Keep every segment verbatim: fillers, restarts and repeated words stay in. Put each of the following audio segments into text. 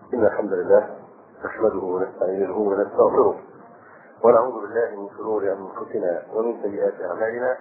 إن الحمد لله نحمده ونستعينه ونستغفره ونعوذ بالله من شرور أنفسنا ومن سيئات أعمالنا.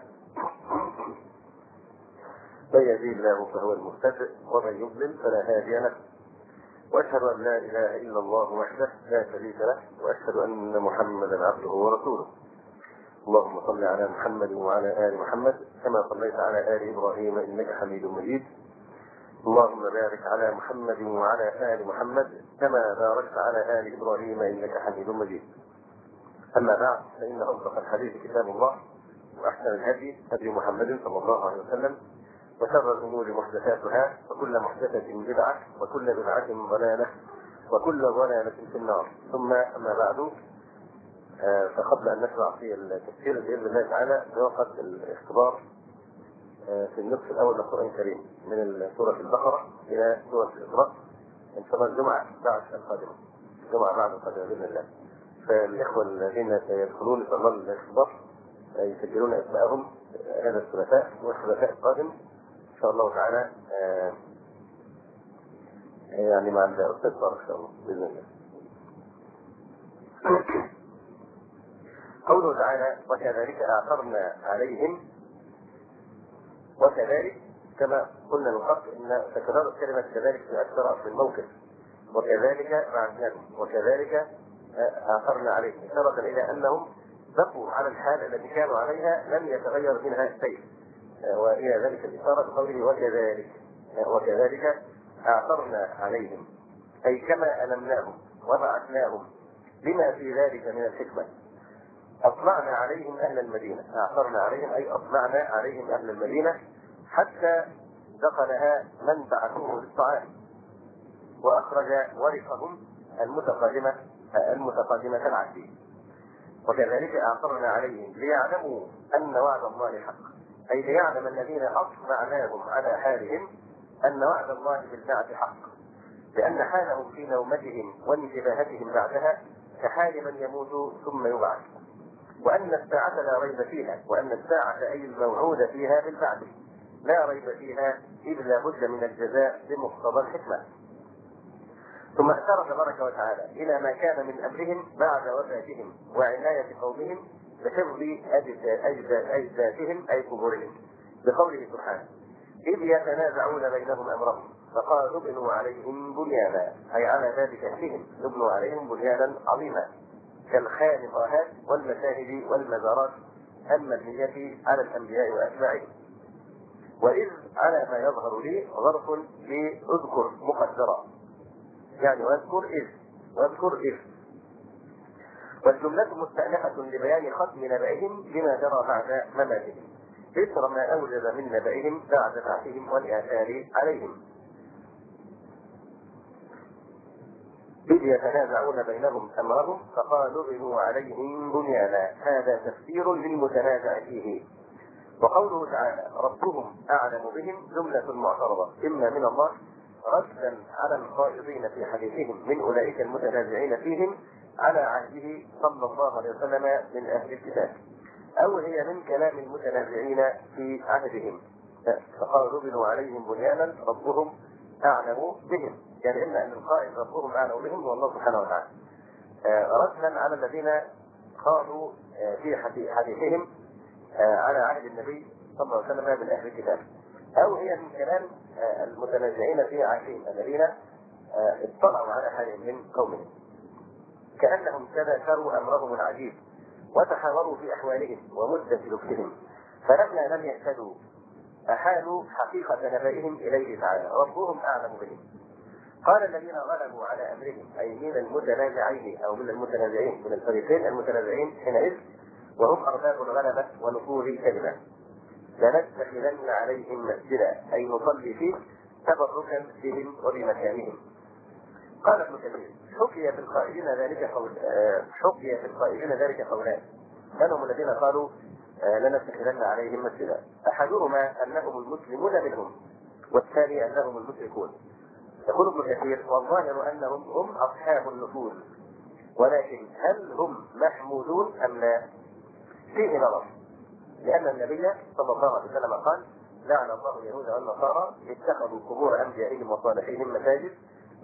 من يهديه الله فهو المهتد ومن يضلل فلا هادي له، وأشهد أن لا إله إلا الله وحده لا شريك له، وأشهد أن محمدا عبده ورسوله. اللهم صل على محمد وعلى آل محمد كما صليت على آل إبراهيم إنك حميد مجيد. اللهم بارك على محمد وعلى آل محمد كما باركت على آل إبراهيم إنك حميد مجيد. أما بعد، فإن أصدق الحديث كتاب الله، وأحسن الهدي هدي محمد صلى الله عليه وسلم، وشر الأمور محدثاتها، وكل محدثة بدعة، وكل بدعة ضلالة، وكل ضلالة في النار. ثم أما بعد، فقبل أن نشرع في التفسير بإذن الله تعالى نوقف الاختبار في النصف الأول من القرآن الكريم من سورة البقرة إلى سورة الإسراء إن شاء الله الجمعة بعد القادمة، الجمعة بعد القادمة بإذن الله. فالإخوة الذين سيدخلون إن شاء الله الاختبار يسجلون أسماءهم هذا الثلاثاء والثلاثاء القادم إن شاء الله تعالى، يعني مع الأستاذ طارق إن شاء الله بإذن الله. قوله تعالى: وكذلك أعثرنا عليهم. وكذلك كما قلنا من قبل ان تكرار كلمه كذلك في اكثر من موقف، وكذلك بعثناهم، وكذلك اثرنا عليهم، اشاره الى انهم بقوا على الحال التي كانوا عليها لم يتغير منها شيء، والى ذلك الاشاره بقوله وكذلك. وكذلك اعثرنا عليهم اي كما المناهم وبعثناهم بما في ذلك من الحكمه. أطلعنا عليهم أهل المدينة، أعثرنا عليهم أي أطلعنا عليهم أهل المدينة حتى دخلها من بعثوه للطعام، وأخرج ورثهم المتقدمة المتقدمة العديد. وكذلك أعثرنا عليهم ليعلموا أن وعد الله حق، أي ليعلم الذين أطلعناهم على حالهم أن وعد الله بالبعث حق، لأن حالهم في نومتهم وانتباهتهم بعدها كحال من يموت ثم يبعث، وأن الساعة لا ريب فيها، وأن الساعة أي الموعود فيها بالبعث لا ريب فيها، إذ لا بد من الجزاء بمقتضى الحكمة. ثم أشار تبارك وتعالى إلى ما كان من أمرهم بعد وفاتهم وعناية قومهم بحفظ أجدادهم أي قبورهم، بقوله سبحانه: إذ يتنازعون بينهم أمرهم فقالوا ابنوا عليهم بنيانا، أي على باب كهفهم ابنوا عليهم بنيانا عظيما كالخانقات والمساجد والمزارات المبنية على الأنبياء وأتباعهم. وإذ على ما يظهر لي ظرف لأذكر مقدرا، يعني واذكر إذ واذكر إذ، والجملة مستأنفة لبيان ختم نبأهم بما جرى بعد مماتهم، إثر ما أوجب من نبأهم بعد بعثهم والآثار عليهم. إذ يتنازعون بينهم أمرهم فقالوا ابنوا عليهم بنيانا، هذا تفسير للمتنازع فيه. وقوله تعالى: ربهم أعلم بهم، جملة معترضة إما من الله ردا على الخائضين في حديثهم من أولئك المتنازعين فيهم على عهده صلى الله عليه وسلم من أهل الكتاب، أو هي من كلام المتنازعين في عهدهم، فقالوا ابنوا عليهم بنيانا ربهم أعلم بهم، يعني إما أن القائل ربهم أعلم بهم هو الله سبحانه وتعالى، ردا على الذين قالوا في حديثهم على عهد النبي صلى الله عليه وسلم من أهل الكتاب، أو هي من كلام المتنازعين في عهدهم الذين اطلعوا على حالهم من قومهم، كأنهم تذاكروا أمرهم العجيب وتحاوروا في أحوالهم ومدة لبثهم، فلما لم يهتدوا أحالوا حقيقة نبائهم إليه تعالى ربهم أعلم بهم. قال الذين غلبوا على أمرهم أي من المتنازعين أو من المتنازعين من الفريقين المتنازعين حينئذ وهم أرباب الغلبة ونفوذ الكلمة: لنتخذن عليهم مسجدا، أي نصلي فيه تبركا بهم وبمكانهم. قال ابن كثير: حكي في القائلين ذلك قول حكي في القائلين ذلك قولان، منهم الذين قالوا لنتخذن عليهم مسجدا، أحدهما أنهم المسلمون منهم، والثاني أنهم المشركون. يقول ابن كثير: والظاهر أنهم هم أصحاب النفوذ، ولكن هل هم محمودون أم لا؟ فيه نظر، لأن النبي صلى الله عليه وسلم قال: لعن الله اليهود والنصارى اتخذوا قبور أنبيائهم وصالحيهم مساجد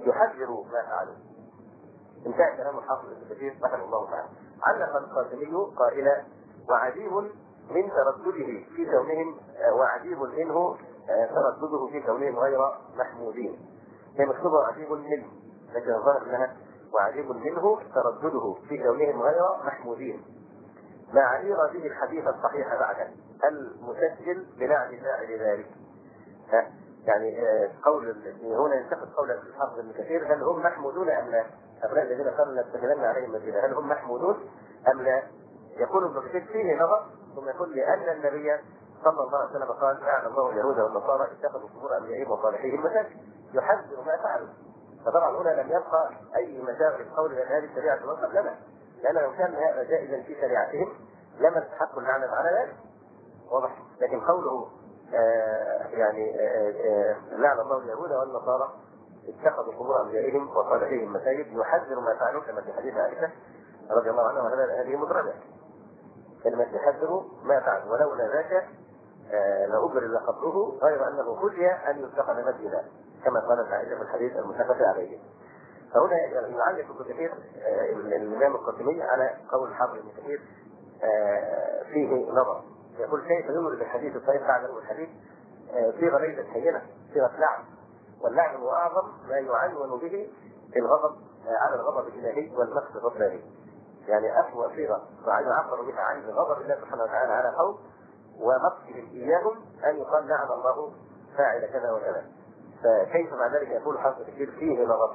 يحذر ما فعلوا. انتهى كلام الحافظ ابن كثير رحمه الله تعالى. علق القاسمي قائلا: وعجيب من تردده في كونهم وعجيب منه تردده في كونهم غير محمودين. هي مكتوبه عجيب منه، لكن الظاهر انها وعجيب منه تردده في كونهم غير محمودين، مع إيراده الحديث الصحيح بعده المسجل بنعم فاعل ذلك. يعني قول هنا ينتقد قول الحافظ ابن كثير: هل هم محمودون ام لا؟ هؤلاء الذين قالوا لنتخذن عليهم مسجدا هل هم محمودون ام لا؟ يقول ابن كثير فيه نظر، ثم يقول: لان النبي صلى الله عليه وسلم قال: لعن الله اليهود والنصارى اتخذوا قبور انبيائهم وصالحيهم مساجد، يحذر ما فعلوا. فطبعا هنا لم يبقى اي مجال للقول بان هذه الشريعه تنصب لنا، لان لو كان هذا جائزا في شريعتهم لما استحقوا اللعنه على ذلك. واضح؟ لكن قوله آه يعني آه آه لعن الله اليهود والنصارى اتخذوا قبور انبيائهم وصالحيهم مساجد، يحذر ما فعلوا كما في حديث عائشه رضي الله عنها، وهذا هذه مدرجه. كلمه يحذر ما فعلوا، ولولا ذاك آه لأبرز قبره، غير انه خشي ان يتخذ مسجدا كما قالت عائشه في الحديث المتفق عليه. فهنا يعلق ابن كثير آه الامام القاسمي على قول الحافظ ابن كثير آه فيه نظر. يقول: كيف يمر بالحديث الصحيح بعد الحديث صيغه ليست هينه، صيغه لعن، واللعن هو اعظم ما يعنون به الغضب على الغضب الالهي والمقت الرباني. يعني اسوء صيغه يعبر بها عن غضب الله سبحانه وتعالى على قوم ومقتهم اياهم ان يقال لعن الله فاعل كذا وكذا. فكيف مع ذلك يقول حافظ كثير فيه نظر.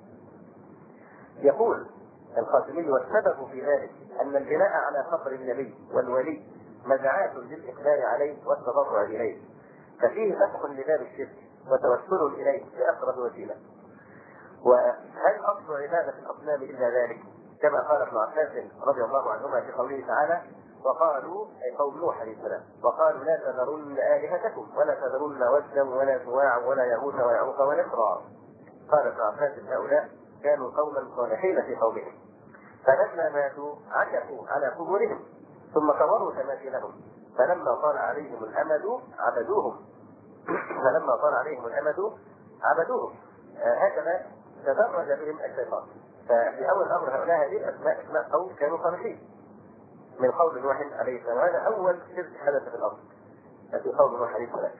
يقول القاسمي: والسبب في ذلك ان البناء على قبر النبي والولي مدعاة للإقبال عليه والتضرع إليه، ففيه فتح لباب الشرك وتوسل إليه بأقرب وسيلة. وهل أصل عبادة الأصنام إلا ذلك؟ كما قال ابن عباس رضي الله عنهما في قوله تعالى: وقالوا أي قوم نوح عليه السلام: وقالوا لا تذرن آلهتكم ولا تذرن ودا ولا سواع ولا يغوث ويعوق ونسرا. قال ابن عباس: هؤلاء كانوا قوما صالحين في قومهم، فلما ماتوا عكفوا على قبورهم ثم صوروا تماثيلهم، فلما طال عليهم الامد عبدوهم فلما طال عليهم الامد عبدوهم. آه هكذا تدرج بهم الشيطان. ففي اول الامر هؤلاء هذه الاسماء اسماء قوم كانوا صالحين من قول نوح عليه السلام، وهذا اول شرك حدث في الارض في قول نوح عليه السلام.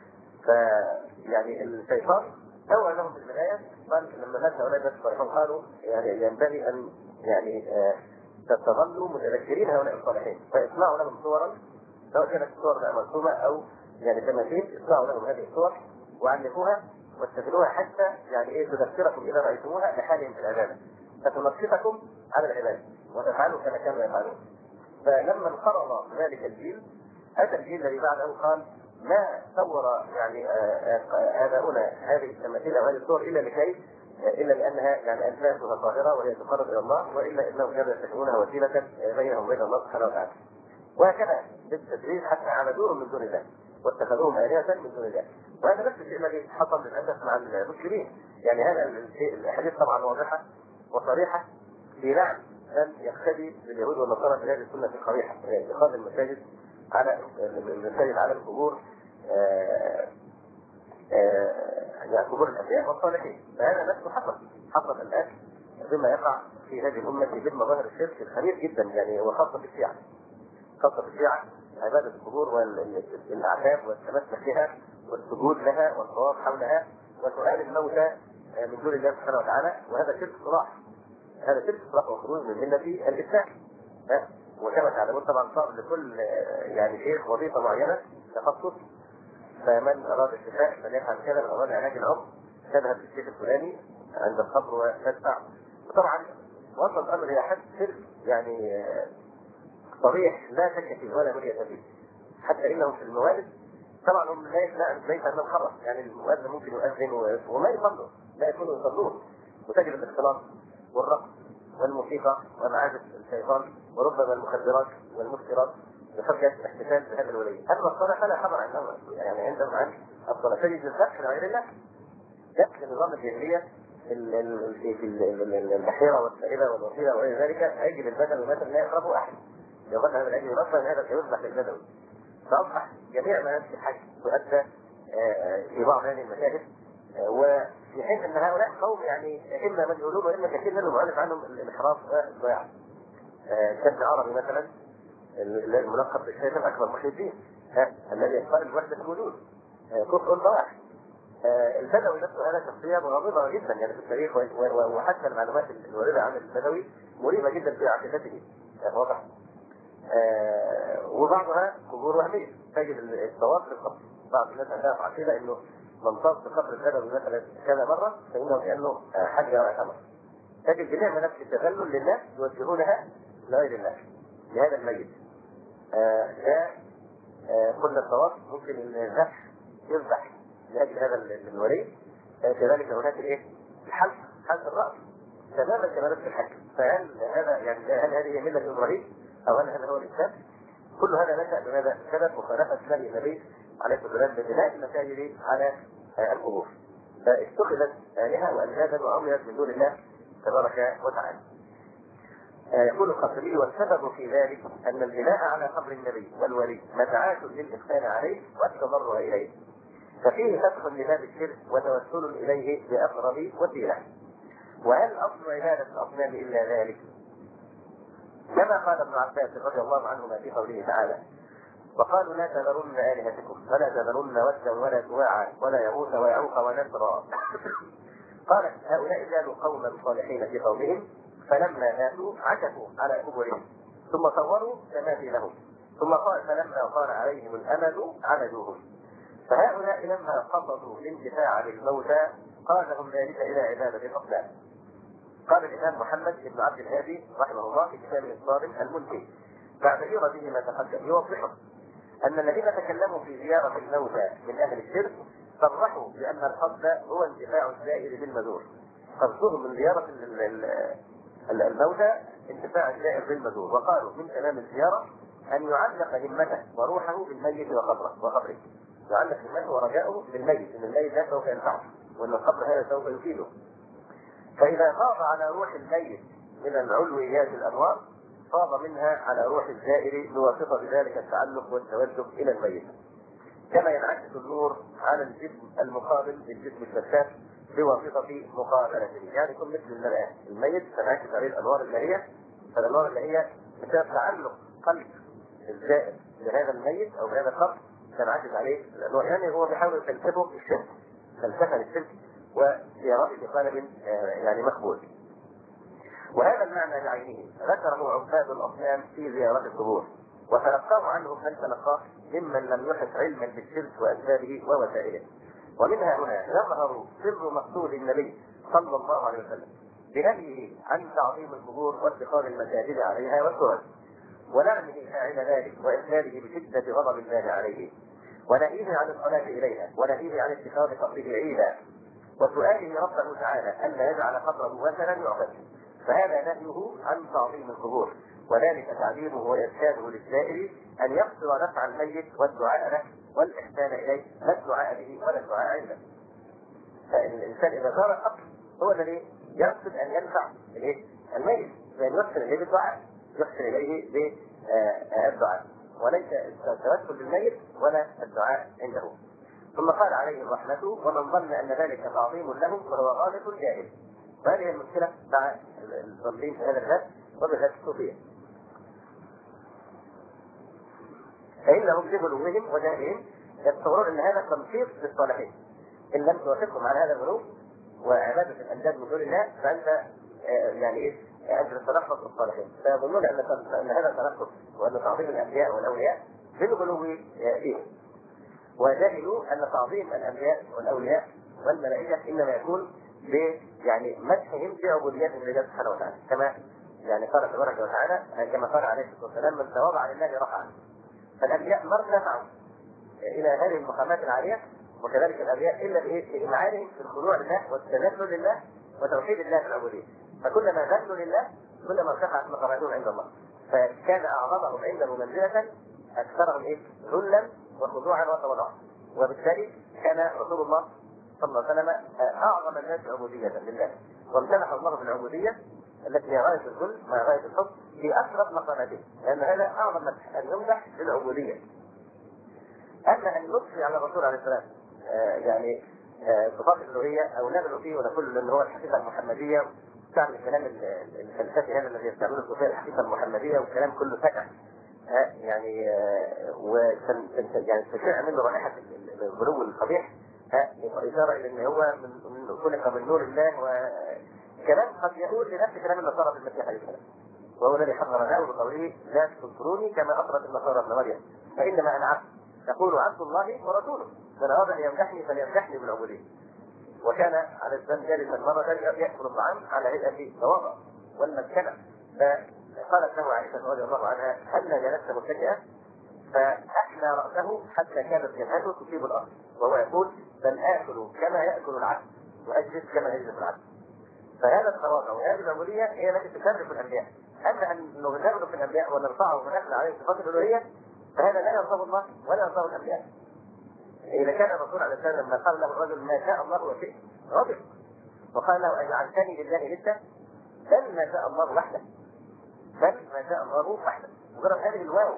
فيعني الشيطان اوى لهم في البدايه، قال لما مات هؤلاء الناس الصالحون قالوا يعني ينبغي ان يعني آه تظلوا متذكرين هؤلاء الصالحين، فاصنعوا لهم صورا، سواء كانت الصور مرسومه او يعني تماثيل، اصنعوا لهم هذه الصور وعلقوها واتخذوها حتى يعني ايه تذكركم اذا رايتموها بحالهم في العباده، فتنشطكم على العباده وتفعلوا كما كانوا يفعلون. فلما انقرض ذلك الجيل، اتى الجيل الذي بعده قال: ما صور يعني اباؤنا هذه التماثيل او هذه الصور الا لكي الا لانها يعني انفاسها طاهره وهي تقرب الى الله، والا انهم كانوا يتخذونها وسيله بينهم وبين الله سبحانه وتعالى. وهكذا بالتدريج حتى عبدوهم من دون الله واتخذوهم الهه من دون الله. وهذا نفس الشيء الذي حصل للاسف مع المسلمين. يعني هذا الشيء الاحاديث طبعا واضحه وصريحه في لعن ان يقتدي باليهود والنصارى في هذه السنه القبيحه، يعني اتخاذ المساجد على المساجد على القبور آآ آآ يعني قبور الانبياء والصالحين. فهذا نفسه حصل حصل الان بما يقع في هذه الامه من مظاهر الشرك الخبيث جدا، يعني وخاصه في الشيعه. خاصه في الشيعه عباده القبور والاعتاب والتمسك بها والسجود لها والطواف حولها وسؤال الموتى من دون الله سبحانه وتعالى، وهذا شرك صراح. هذا شرك صراح وخروج من مله الاسلام. وكما تعلمون طبعا صار لكل يعني شيخ وظيفه معينه تخصص، فمن اراد الشفاء فليفعل كذا، من اراد علاج العمر تذهب للشيخ الفلاني عند القبر وتدفع. وطبعا وصل الامر الى حد شرك يعني صريح لا شك فيه ولا مرية فيه، حتى انهم في الموالد طبعا هم ليس انهم خرف، يعني المؤذن ممكن يؤذن وما يصلوا، لا يكونوا يصلون، وتجد الاختلاط والرقص والموسيقى ومعازف الشيطان وربما المخدرات والمسكرات بحجة الاحتفال بهذا الولي. اما الصلاة فلا خبر عنهم، يعني عندهم عن الصلاة تجد الذبح لغير الله، ذبح نظام الجاهلية في البحيرة والسائبة والوسيلة وغير ذلك، عجل البدن ومثل لا يقربه احد، يظن هذا العجل يرفع ان هذا سيذبح للبدوي. فاصبح جميع مناسك الحج تؤدى في بعض هذه المشاهد وفي حين ان هؤلاء قوم يعني اما مجهولون واما كثير منهم عرف عنهم الانحراف والضياع. كابن عربي مثلا الملقب بالشيخ الاكبر محي الدين الذي قال الوحده الوجود كفر ضاع. البدوي نفسه هذا شخصيه مغامضه جدا يعني في التاريخ، وحتى المعلومات الوارده عن البدوي مريبه جدا في عقيدته واضح. وبعضها قبور وهميه، تجد الصواب في القبر. بعض الناس عندها عقيده انه من طاف بقبر البدوي مثلا كذا مره فانه كانه حج او اعتمر. تجد جميع نفس التذلل للناس يوجهونها لغير الله لهذا الميت. ده كل الصواب ممكن ان الذبح يذبح لاجل هذا الولي. كذلك هناك الايه؟ الحلق، حلق الراس تماما كما نفس الحج. فهل هذا يعني هل هذه مله ابراهيم او هل هذا هو الاسلام؟ كل هذا نشا بماذا؟ سبب مخالفه نبي النبي عليه الصلاه والسلام ببناء المساجد على القبور، فاتخذت الهه واندادا وعملت من دون الله تبارك وتعالى. يقول الخطيبي: والسبب في ذلك ان البناء على قبر النبي والولي مدعاة للاحسان عليه والتضرع اليه، ففيه فتح لباب الشرك وتوسل اليه باقرب وسيله. وهل اصل عباده الاصنام الا ذلك؟ كما قال ابن عباس رضي الله عنهما في قوله تعالى: وقالوا لا تذرن الهتكم ولا تذرن ودا ولا سواعا ولا يغوث ويعوق ونسرا. قال: هؤلاء كانوا قوما صالحين في قومهم فلما ماتوا عكفوا على قبورهم ثم صوروا تماثيلهم ثم قال فلما طال عليهم الامد عبدوهم. فهؤلاء لما قصدوا الانتفاع بالموتى قادهم ذلك الى عباده الاصنام. قال الامام محمد بن عبد الهادي رحمه الله في كتابه الصارم المنتهي بعد إيرادته ما تقدم يوضحه ان الذين تكلموا في زياره الموتى من اهل الشرك صرحوا بان القصد هو انتفاع الزائر بالمزور. قصدهم من زياره الموتى انتفاع الزائر بالمزور، وقالوا من تمام الزياره ان يعلق همته وروحه بالميت وقبره وقبره. يعلق همته ورجاؤه بالميت، ان الميت لا سوف ينفعه وان القبر هذا سوف يفيده. فاذا غاب على روح الميت من العلويات الانوار فاض منها على روح الزائر بواسطه ذلك التعلق والتوجه الى الميت، كما ينعكس النور على الجسم المقابل للجسم الشفاف بواسطه مقابلته. يعني يكون مثل المرآة، الميت تنعكس عليه الانوار اللهيه، فالانوار اللهيه بسبب تعلق قلب الزائر لهذا الميت او هذا القبر تنعكس عليه الانوار. يعني هو بيحاول يفلسفه الشرك، فلسفه للشرك وزيارته بقالب يعني مقبول. وهذا المعنى بعينه ذكره عباد الاصنام في زيارات القبور، وتلقاه عنهم من تلقاه ممن لم يحط علما بالشرك واسبابه ووسائله. ومنها هنا يظهر سر مقصود النبي صلى الله عليه وسلم بنهيه عن تعظيم القبور واتخاذ المساجد عليها والسرج، ولعنه فاعل ذلك وإرساله بشدة غضب الله عليه، ونهيه عن الصلاة إليها، ونهيه عن اتخاذ قبره عيدا، وسؤاله ربه تعالى ألا يجعل قبره وثنا يعبد. فهذا نهيه عن تعظيم القبور، وذلك تعليمه وإرشاده للسائل أن يقصر نفع الميت والدعاء له والإحسان إليه، لا الدعاء به ولا الدعاء عنده. فالإنسان إذا زار القبر هو الذي يقصد أن ينفع الميت، فإن يحسن إليه بالدعاء، يحسن إليه بالدعاء، وليس التوسل بالميت ولا الدعاء عنده. ثم قال عليه الرحمة: ومن ظن أن ذلك تعظيم لهم فهو غالط جاهل. وهذه المشكلة مع الظالمين في هذا الباب وبالذات الصوفية، فإنهم بغلوهم وجهلهم يتصورون أن هذا تنشيط للصالحين. إن لم توافقهم على هذا الغلو وعبادة الأنداد من دون الله فأنت آه يعني إيه؟ أنت تتنقص الصالحين، فيظنون أن أن هذا تنقص وأن تعظيم الأنبياء والأولياء بالغلو فيهم، وجهلوا أن تعظيم الأنبياء والأولياء والملائكة إنما يكون ب يعني مدحهم في عبوديتهم لله سبحانه وتعالى، كما يعني قال تبارك وتعالى كما قال عليه الصلاة والسلام: من تواضع لله رفعه. فالأنبياء ما ارتفعوا إلى هذه المقامات العالية، وكذلك الأنبياء إلا بإمعانهم في الخضوع لله والتذلل لله وتوحيد الله في العبودية. فكلما ذلوا لله كلما ارتفعت مقاماتهم عند الله، فكان أعظمهم عنده منزلة أكثرهم إيه؟ ذلا وخضوعا وتواضعا. وبالتالي كان رسول الله صلى الله عليه وسلم أعظم الناس عبودية لله، وامتنح الله بالعبودية التي هي غاية الذل مع غاية الحب في أشرف مقاماته، لأن هذا أعظم مدح أن يمدح بالعبودية. أما أن نضفي على الرسول عليه السلام آه يعني صفات الالوهيه او نبلغ فيه ونقول ان هو الحقيقه المحمديه، تعمل الكلام الفلسفي هذا الذي يستعمله الصوفيه الحقيقه المحمديه، والكلام كله سكع يعني يعني تشع منه رائحه الغلو القبيح، اشاره الى ان هو من خلق من نور الله. وكلام قد يقول لنفس كلام النصارى في المسيح عليه السلام، وهو الذي حرر له بقوله لا تنصروني كما اطرت النصارى ابن مريم فانما انا عبد يقول عبد الله ورسوله، من اراد ان يمدحني فليمدحني بالعبوديه. وكان على الزمان جالسا مره ياكل الطعام على هيئه تواضع والمسكنه، فقالت له عائشه رضي الله عنها هل جلست متكئا؟ فاحنى راسه حتى كانت جبهته تصيب الارض، وهو يقول بل اكل كما ياكل العبد واجلس كما يجلس العبد. فهذا التواضع وهذه العبوديه هي التي تشرف الانبياء. اما ان نغلب في الانبياء ونرفعه ونثنى عليه صفات الالوهيه فهذا لا يرضاه الله ولا يرضاه الانبياء. اذا كان الرسول عليه السلام لما قال له الرجل ما شاء الله وشئت غضب وقال له اجعلتني لله ندا، بل ما شاء الله وحده، بل ما شاء الله وحده. مجرد هذه الواو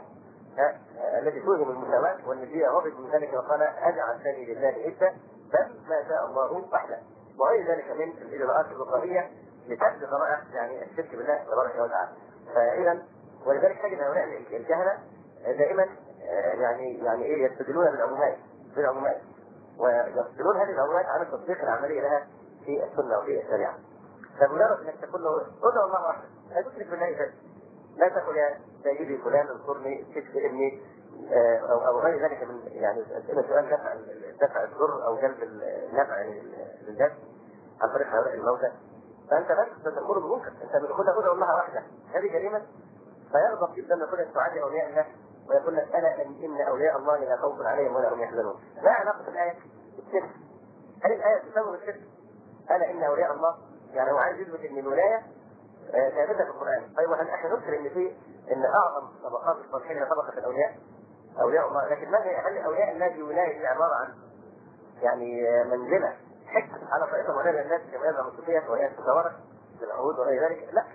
التي توهم المساواه والنبي غضب من ذلك وقال اجعلتني لله ندا بل ما شاء الله وحده، وغير ذلك من الاجراءات الوقائيه لتحت ذرائع يعني الشرك بالله تبارك وتعالى. فاذا ولذلك تجد هؤلاء الكهنه دائما يعني يعني ايه يستدلون بالعمومات بالعمومات ويستدلون هذه العمومات على التطبيق العملي لها في السنه وفي الشريعه. فمجرد انك تقول له ادعو الله وحده لا تشرك بالله شيئا، لا تقل يا سيدي فلان انصرني تشفي ابني او او غير ذلك من يعني اسئله سؤال دفع دفع الضر او جلب النفع للناس عن طريق هؤلاء الموتى. فانت بس تامر بمنكر، انت بتقول ادعو الله وحده، هذه جريمه. فيغضب جدا يقول لك تعادي اولياء الله ويقول لك الا ان اولياء الله لا خوف عليهم ولا هم يحزنون. ما علاقه الايه بالشرك؟ هل الايه تسوي الشرك؟ الا ان اولياء الله يعني هو عايز يثبت ان الولايه ثابته في القران. طيب هل احنا نذكر ان في ان اعظم طبقات الصالحين طبقه الاولياء اولياء الله، لكن ما هي هل اولياء الله دي ولايه دي عباره عن يعني منزله حكم على طريقه ولايه الناس كما يزعم الصوفيه وهي تتوارث بالعهود وغير ذلك؟ لا،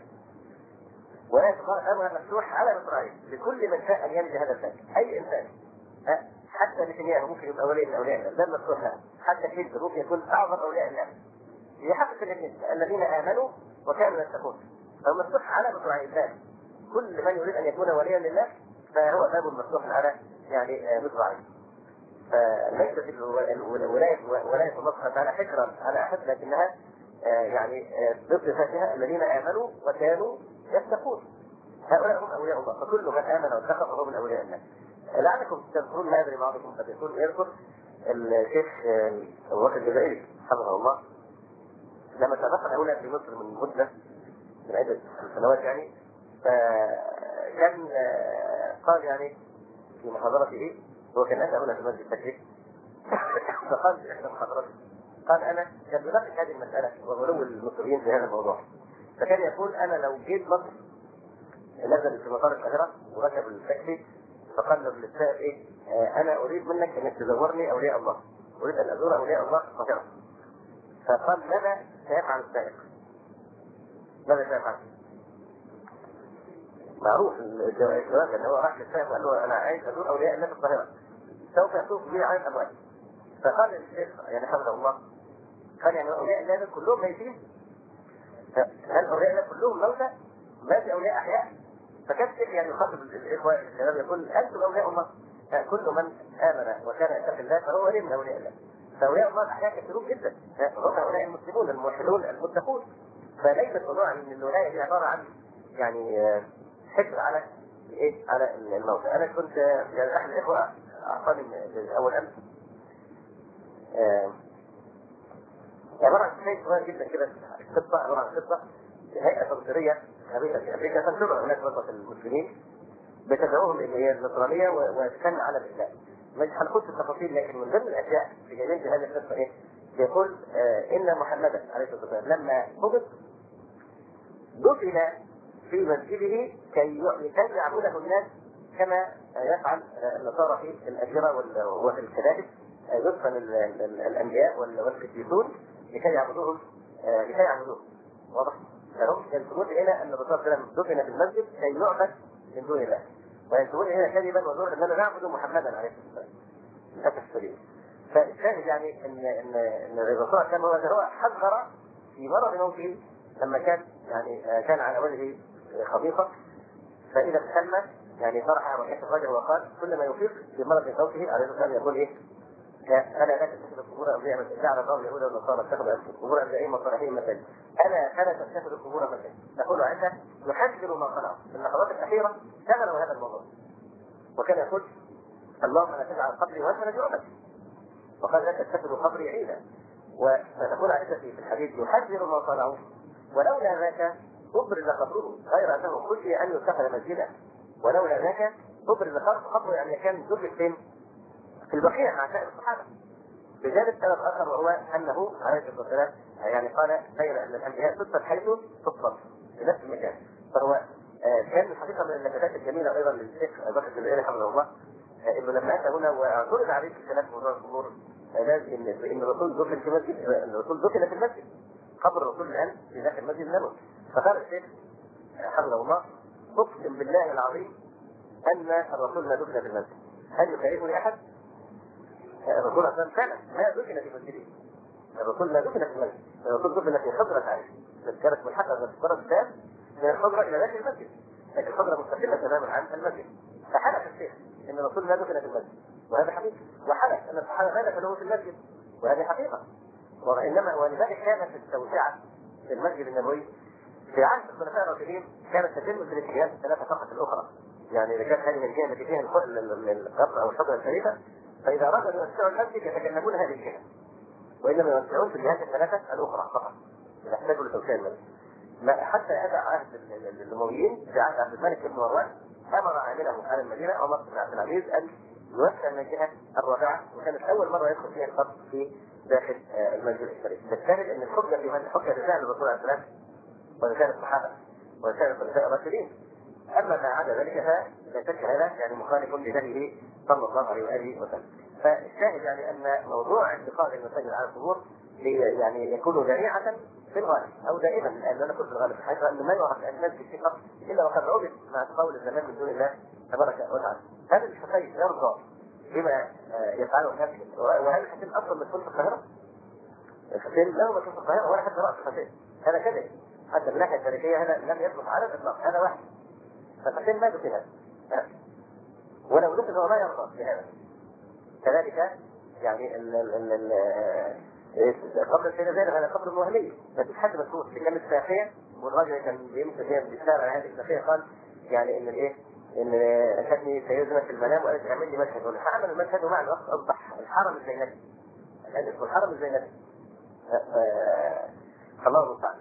ولا تقال امرها مفتوح على مصراعيه لكل من شاء ان يلج هذا الباب، اي انسان حتى نتنياهو ممكن يبقى ولي من اولياء الله، ده مفتوح له، حتى كيد ممكن يكون اعظم اولياء الله في حق الذين امنوا وكانوا يتقون، فمفتوح على مصراعيه الباب. كل من يريد ان يكون وليا لله فهو باب مفتوح على يعني مصراعيه. فليست الولايه ولايه الله سبحانه وتعالى حكرا على احد، لكنها يعني ضد ذاتها الذين امنوا وكانوا يتقون، هؤلاء هم اولياء الله. فكل من امن واتقى فهو من اولياء الله. لعلكم تذكرون هذا لبعضكم قد يكون يذكر الشيخ ابو بكر الجزائري حفظه الله لما تنقل هنا في مصر من مده من عده سنوات يعني، فكان قال يعني في محاضرته، هو كان اتى هنا في مسجد التكليف، فقال في احدى محاضراته قال انا كان بناقش هذه المساله وغلو المصريين في هذا الموضوع، فكان يقول انا لو جيت مصر نزل في مطار القاهره وركب التاكسي فقال له للسائق ايه آه انا اريد منك انك تزورني اولياء الله، اريد ان ازور اولياء الله في القاهره. فقال ماذا سيفعل السائق؟ ماذا سيفعل؟ معروف الجواب ان هو راح للسائق وقال له انا عايز ازور اولياء الله في القاهره، سوف يطوف بي عن الاموال. فقال الشيخ يعني حفظه الله قال يعني اولياء الله كلهم ميتين؟ هل اولياء الله كلهم موتى؟ ما في اولياء احياء؟ فكان الشيخ يعني يخاطب الاخوه الشباب يقول انتم اولياء الله، كل من امن وكان يتقي الله فهو ولي من اولياء الله. فاولياء الله الاحياء كثيرون جدا، هم هؤلاء المسلمون الموحدون المتقون. فليس الموضوع ان الولايه دي عباره عن يعني حكر على ايه؟ على الموت. انا كنت يعني احد الاخوه اعطاني اول امس عباره عن شيء صغير جدا كده، قصه عباره عن قصه هيئه تنصيريه خبيثه في امريكا تنشرها هناك وسط المسلمين بتدعوهم الى هي النصرانيه وتكن على الاسلام. مش هنخش في التفاصيل، لكن من ضمن الاشياء في جميع هذه القصه ايه؟ يقول آه ان محمدا عليه الصلاه والسلام لما قبض دفن في مسجده كي كي يعبده الناس كما يفعل النصارى في الاجره وفي الكنائس، يدفن الانبياء والقديسون لكي يعبدوهم لكي يعبدوهم. واضح؟ فهم ينسبون الى ان الرسول صلى الله عليه وسلم دفن في المسجد كي يعبد من دون الله، وينسبون الى كذبا وزورا اننا نعبد محمدا عليه الصلاه والسلام. للاسف الشديد. فالشاهد يعني ان ان ان الرسول كان هو هو حذر في مرض موته لما كان يعني كان على وجهه خبيثه، فاذا تسمى يعني فرح وكشف وجهه وقال كل ما يفيق في مرض موته عليه الصلاه والسلام يقول ايه؟ انا لا تتخذ القبور انبياء مساجد، جعل الله اليهود والنصارى اتخذوا القبور انبيائهم وصالحين مساجد، انا فلا تتخذ القبور مساجد. نقول عنده يحذر ما صنعوا في اللحظات الاخيره شغلوا هذا الموضوع، وكان يقول اللهم لا تجعل قبري وثنا يعبد، وقال لا تتخذوا قبري عيدا. ونقول عائشة في الحديث يحذر ما صنعوا ولولا ذاك أبرز قبره، غير أنه خشي أن يتخذ مسجدا، ولولا ذاك أبرز قبره يعني كان دفن فين؟ في البقيع مع سائر الصحابة. بجانب سبب آخر وهو أنه عليه الصلاة والسلام يعني قال بين أن الأنبياء تدفن حيث تدفن في نفس المكان. فهو آه كان الحقيقة من اللفتات الجميلة أيضا للشيخ بكر الزبيري حفظه الله، آه إنه لما أتى هنا واعترض عليه في كلام موضوع القبور لازم ان ان الرسول دفن في مسجد، الرسول دفن في المسجد، قبر الرسول الان في داخل المسجد النبوي. فقال الشيخ حفظه الله اقسم بالله العظيم ان الرسول ما دفن في المسجد، هل يخالفني احد؟ الرسول اصلا فعلا ما دفن في مسجده، الرسول ما دفن في المسجد، الرسول دفن في حجره عائشه، كانت منحدره من الطرف الثاني من الحجره الى داخل المسجد، لكن الحجره مستقله تماما عن المسجد. فحدث الشيخ ان الرسول ما دفن في المسجد، وهذا حقيقة، وحدث ان الصحابه ما دفنوه في المسجد، وهذه حقيقه. وانما ولذلك كانت التوسعه في المسجد النبوي في عهد الخلفاء الراشدين كانت تتم في الاتجاهات الثلاثه فقط الاخرى. يعني اذا كانت هذه الجهه التي فيها القبر او الحجره الشريفه، فاذا ارادوا ان يوسعوا المسجد يتجنبون هذه الجهه، وانما يوسعون في الجهات الثلاثه الاخرى فقط اذا احتاجوا لتوسيع المسجد. ما حتى هذا عهد الامويين في عهد عبد الملك بن مروان امر عامله على المدينه عمر بن عبد العزيز ان يوسع من الجهه الرابعه، وكانت اول مره يدخل فيها القبر في داخل المسجد الشريف. بالتالي ان الحجه في من حجه رسائل الرسول عليه السلام ورسائل الصحابه ورسائل الخلفاء الراشدين. اما ما عدا ذلك فلا شك هذا يعني مخالف لنهيه صلى الله عليه واله وسلم. فالشاهد يعني ان موضوع اتخاذ المساجد على القبور يعني يكون ذريعه في الغالب او دائما، لان نقول في الغالب حيث انه ما يعرف الناس في قبر الا وقد عبد مع تطاول الزمان من دون الله تبارك وتعالى. هذا الحسين يرضى بما يفعله الناس، وهذا الحسين اصلا مسؤول في القاهره. الحسين له مسؤول في القاهره ولا حتى راس الحسين، هذا كذب حتى من الناحيه التاريخيه هذا لم يصلح على الاطلاق، هذا واحد. فالحسين ما دفن هذا ولو دفن هو ما يرضى بهذا. كذلك يعني ال ال ال قبل السيدة زينب هذا قبر الوهمية، ما فيش حد مسؤول اللي كانت ساخية، والراجل كان بيمشي فيها بالشارع على هذه الساخية قال يعني ان الايه ان اشتني سيدنا في المنام وقالت اعمل لي مشهد، ولا فعمل المشهد ومع الوقت اصبح الحرم الزينبي، الان اسمه الحرم الزينبي. الله المستعان.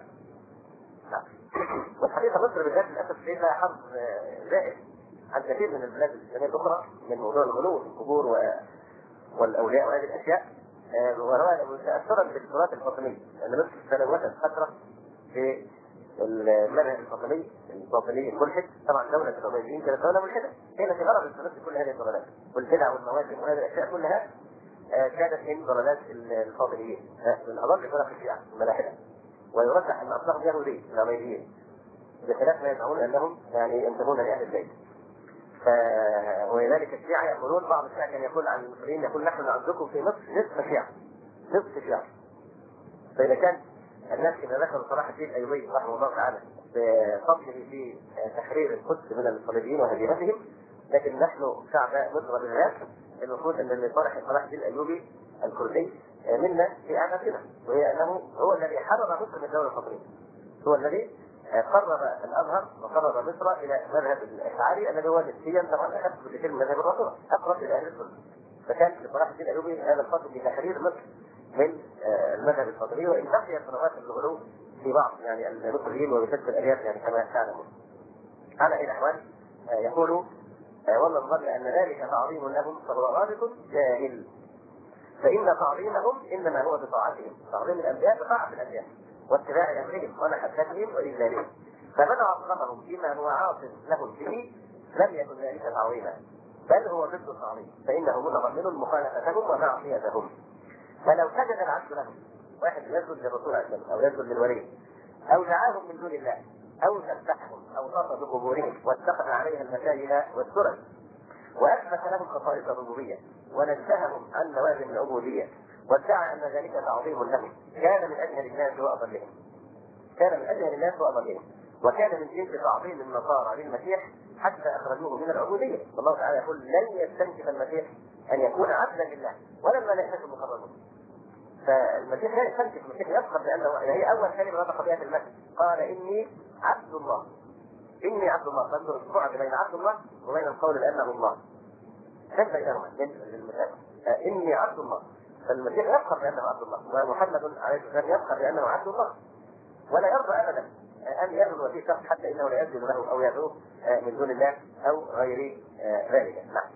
والحقيقة مصر بالذات للاسف فيها حرب زائد عن كثير من البلاد الاسلاميه الاخرى من موضوع الغلو في القبور والاولياء وهذه الاشياء، وهو متاثرا بالتراث الفاطمي، لان مصر تلوثت فتره في المذهب الفاطمي الفاطمي الملحد. طبعا دوله الفاطميين كانت دوله ملحده، هي التي غرضت في مصر كل هذه الضلالات والبدع والمواسم وهذه الاشياء كلها كانت من ضلالات الفاطميين من اضل فرق الشيعه الملاحده، ويرجح ان اصلهم يهودي العبيديين بخلاف ما يزعمون انهم يعني ينتمون لاهل البيت. ف... ولذلك الشيعة يقولون، بعض الشيعة كان يقول عن المصريين يقول نحن نعدكم في مصر نصف شيعة نصف شيعة. فإذا كان الناس إذا ذكروا صلاح الدين الأيوبي رحمه الله تعالى بفضله في تحرير القدس من الصليبيين وهزيمتهم، لكن نحن شعب مصر بالذات المفروض أن اللي طرح صلاح الدين الأيوبي الكردي منا في أعناقنا، وهي أنه هو الذي حرر مصر من الدولة الفاطمية، هو الذي قرر الازهر وقرر مصر الى مذهب الاشعري الذي هو نسبيا طبعا اخف بكثير من مذهب الرافضه، اقرب الى اهل السنه. فكان لصلاح الدين الايوبي هذا الفضل في تحرير مصر من المذهب الفاطمي، وان بقي سنوات الغلو في بعض يعني المصريين وبشتى الاليات يعني كما تعلمون. على اي الاحوال يقول ومن ظن ان ذلك تعظيم لهم فهو رابط جاهل، فان تعظيمهم انما هو بطاعتهم، تعظيم الانبياء بطاعه الانبياء واتباع امرهم ومحبتهم واذلالهم، فمن عظمهم فيما هو عاصم لهم به لم يكن ذلك تعظيما، بل هو ضد التعظيم، فانه متضمن مخالفتهم ومعصيتهم. فلو سجد العبد لهم، واحد يسجد للرسول عليه الصلاه والسلام او يسجد للولي او دعاهم من دون الله او سبحهم او طاف بقبورهم واتخذ عليها المساجد والسرج واثبت لهم خصائص الربوبيه ونزههم عن لوازم العبودية وادعى أن ذلك تعظيم له كان من أجهل الناس وأضلهم. كان من أجهل الناس وأضلهم، وكان من جنس تعظيم النصارى للمسيح حتى أخرجوه من العبودية. والله تعالى يقول لن يستنكف المسيح أن يكون عبدا لله ولما لحته المقربون. فالمسيح لا يستنكف، المسيح يفخر بأنه هي أول كلمة نطق بها في المسجد، قال إني عبد الله. إني عبد الله، فانظر البعد بين عبد الله وبين القول بأنه الله. كيف بينهما للمسيح؟ إني عبد الله، فالمسيح يفخر بأنه عبد الله، ومحمد عليه الصلاة والسلام يفخر بأنه عبد الله، ولا يرضى أبدا أن يغلو في شخص حتى إنه لا يسجد له أو يدعوه من دون الله أو غير ذلك. نعم.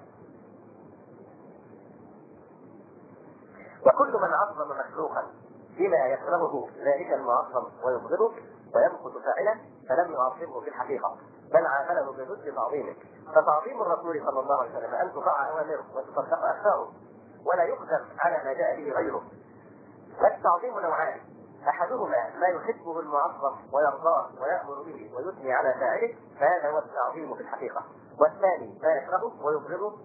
وكل من عظم مخلوقا بما يكرهه ذلك المعظم ويبغضه ويمقت فاعله فلم يعظمه في الحقيقة، بل عامله بضد تعظيمه. فتعظيم الرسول صلى الله عليه وسلم أن تطاع أوامره وتصدق أخطاؤه ولا يقدم على ما جاء به غيره. والتعظيم نوعان، أحدهما ما يحبه المعظم ويرضاه ويأمر به ويثني على فاعله، فهذا هو التعظيم في الحقيقة. والثاني ما يكرهه ويبغضه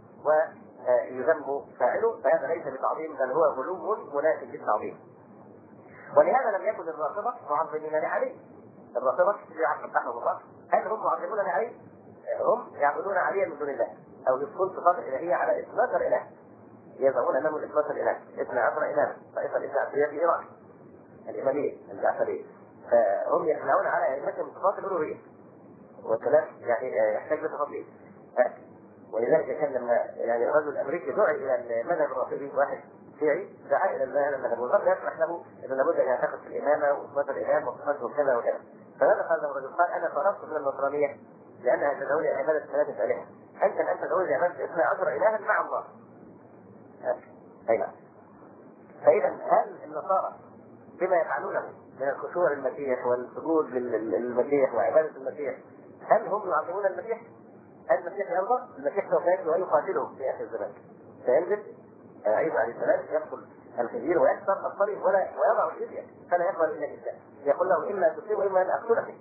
ويذم فاعله، فهذا ليس بتعظيم بل هو غلو مناسب للتعظيم. ولهذا لم يكن الرافضة معظمين لعلي. الرافضة في عصر الأحمد الله هل هم معظمون لعلي؟ هم يعبدون عليا من دون الله أو يدخلون صفات الإلهية على اثناشر إله، يزعمون أنهم الاثناشر إله، اثنا عشر إله، طائفة الإسلامية في إيران الإمامية الجعفرية، فهم يخلعون على أئمتهم صفات الألوهية والكلام يعني يحتاج لتفاصيل. ولذلك كان لما يعني رجل أمريكي دعي إلى المذهب الرافضي، واحد شيعي دعا إلى المذهب والغرب يسمح له أنه لابد أن يعتقد في الإمامة وصفات الإمام وصفاته كذا وكذا. فماذا قال له الرجل؟ قال أنا فرغت من النصرانية لأنها تدعو لي عبادة ثلاثة آلهة، أنت أن تدعو لي عبادة اثنا عشر إلها مع الله. أي نعم. فإذا هل النصارى بما يفعلونه من الخشوع للمسيح والسجود للمسيح وعبادة المسيح هل هم يعظمون المسيح؟ هل المسيح يرضى؟ المسيح سوف يأتي ويقاتلهم في آخر الزمان، سينزل عيسى عليه السلام يدخل الخنزير ويكسر الصليب ولا ويضع الجزية فلا يقبل إلا الإسلام، يقول له إما تسلم وإما أن أقتلك،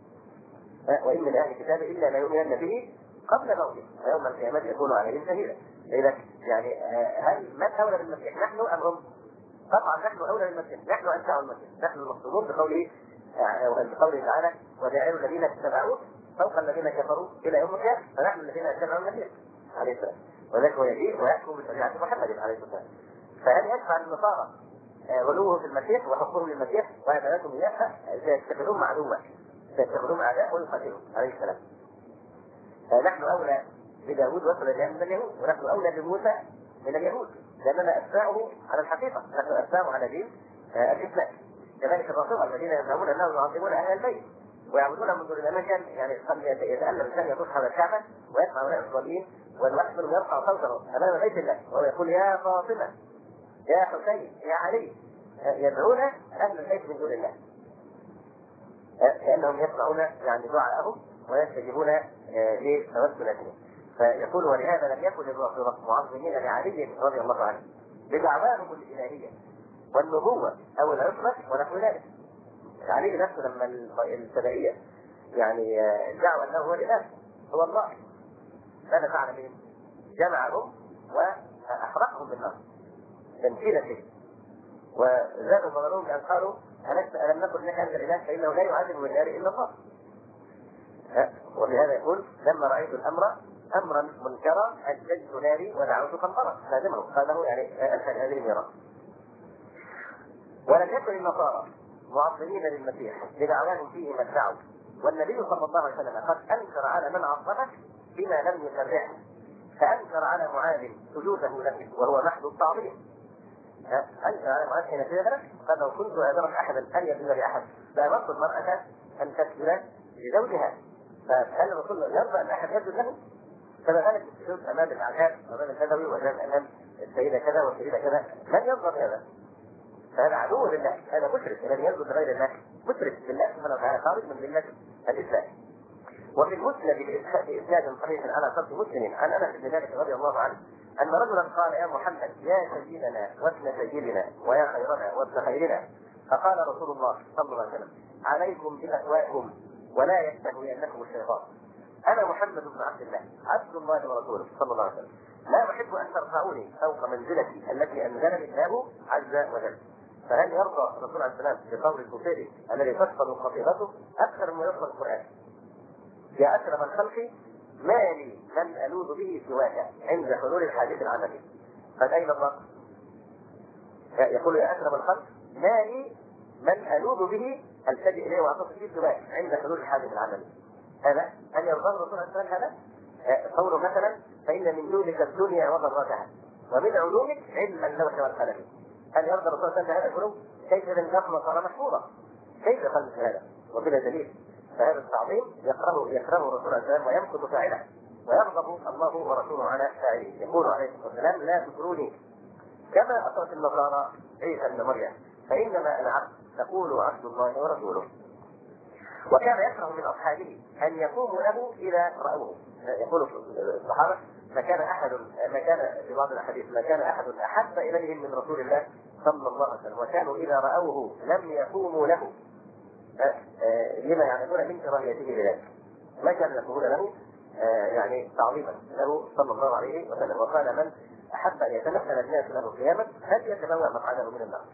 وإن من أهل الكتاب إلا لا يؤمنن به قبل موته ويوم القيامة يكون عليهم شهيدا. إذا يعني هل من أولى بالمسيح نحن أم هم؟ طبعا نحن أولى بالمسيح، نحن أنشأ المسيح، نحن المقصودون بقوله بقوله تعالى وجعلوا الذين اتبعوه فوق الذين كفروا إلى يوم القيامة، فنحن الذين اتبعوا المسيح عليه السلام، وذلك هو يجيء ويحكم بشريعة محمد عليه السلام. فهل يدفع النصارى غلوه في المسيح وحبه للمسيح وعبادتهم إياه؟ سيتخذون معلومة، سيتخذون أعداء ويقاتلون عليه السلام. فنحن أولى بداود وسليمان من اليهود، ونحن أولى بموسى من اليهود لأننا أتباعه على الحقيقة، نحن أتباعه على دين الإسلام. كذلك الرافضة الذين يزعمون أنهم يعظمون أهل البيت ويعبدون من دون الله، كان يعني يتألم الإنسان يطوف حول الكعبة ويسمع هؤلاء الصليبيين والواحد منهم يرفع صوته أمام بيت الله وهو يقول يا فاطمة يا حسين يا علي، يدعون أهل البيت من دون الله كأنهم يسمعون يعني دعاءهم ويستجيبون لتوسلاتهم. فيقول ولهذا لم يكن الرافضة معظمين لعلي رضي الله عنه بدعواهم الإلهية والنبوة أو العصمة ونحو ذلك. علي نفسه لما السبائية يعني دعوا أنه هو الإله هو الله، ماذا فعل بهم؟ جمعهم وأحرقهم بالنار تمثيلا به، وزادوا ظلمهم بأن قالوا ألم نكن نحن هذا الإله فإنه لا يعذب من النار إلا الله. ولهذا يقول لما رأيت الأمر أمرا منكرا أججت ناري ودعوت قنطرا، لازمه قال له يعني أنت هذه الميراث. ولم يكن النصارى معظمين للمسيح لدعواهم فيه ما ادعوا، والنبي صلى الله عليه وسلم قد أنكر على من عظمه بما لم يشرعه، فأنكر على معاذ سجوده له وهو محض التعظيم. أنكر على معاذ حين سجد قال لو كنت أدرك أحدا أن يسجد لأحد فأمرت المرأة أن تسجد لزوجها، فهل الرسول يرضى أن أحد يسجد له؟ كما ذلك السجود أمام الأعداء أمام البدوي وأمام أمام السيدة كذا والسيدة كذا من يرضى بهذا؟ فهذا عدو لله، هذا مشرك الذي يسجد لغير الله مشرك بالله سبحانه وتعالى خارج من ملة الإسلام. وفي المسند بإسناد صحيح على شرط مسلم عن أنس بن مالك رضي الله عنه أن رجلا قال يا محمد يا سيدنا وابن سيدنا ويا خيرنا وابن خيرنا، فقال رسول الله صلى الله عليه وسلم عليكم بأهوائكم ولا يستهوينكم الشيطان، أنا محمد بن عبد الله عبد الله ورسوله صلى الله عليه وسلم لا أحب أن ترفعوني فوق منزلتي التي أنزلني الله عز وجل. فهل يرضى الرسول عليه السلام بقول البوصيري الذي تسقط خطيبته أكثر من يقرأ القرآن؟ يا أكرم الخلق ما لي من ألوذ به سواك عند حلول الحادث العملي. فأين الله؟ يقول يا أكرم الخلق ما لي من ألوذ به التجئ إليه وأعطيه به سواك عند حلول الحادث العملي. هذا هل يرضى الرسول عليه السلام هذا؟ قوله مثلا فإن من جودك الدنيا وضرتها ومن علومك علم اللوح والقلم. هل يرضى الرسول صلى الله عليه وسلم هذا العلوم؟ كيف إذا النقل صار محفوظا؟ كيف يقلد هذا؟ وبلا دليل. فهذا التعظيم يكرهه يكرهه الرسول عليه السلام ويمقت فاعله ويغضب الله ورسوله على فاعله. يقول عليه الصلاه والسلام لا تطروني كما اطرت النصارى عيسى ابن مريم فانما انا عبد تقول عبد الله ورسوله. وكان يكره من اصحابه ان يقوموا له اذا راوه. يقول الصحابه ما كان احد ما كان في بعض الاحاديث ما كان احد احب اليهم من رسول الله صلى الله عليه وسلم وكانوا اذا راوه لم يقوموا له لما يعلمون من كراهيته لذلك. ما كان يقولون له يعني تعظيما له صلى الله عليه وسلم. وقال من احب ان يتمثل الناس له قياما فليتبوأ مقعده من النار.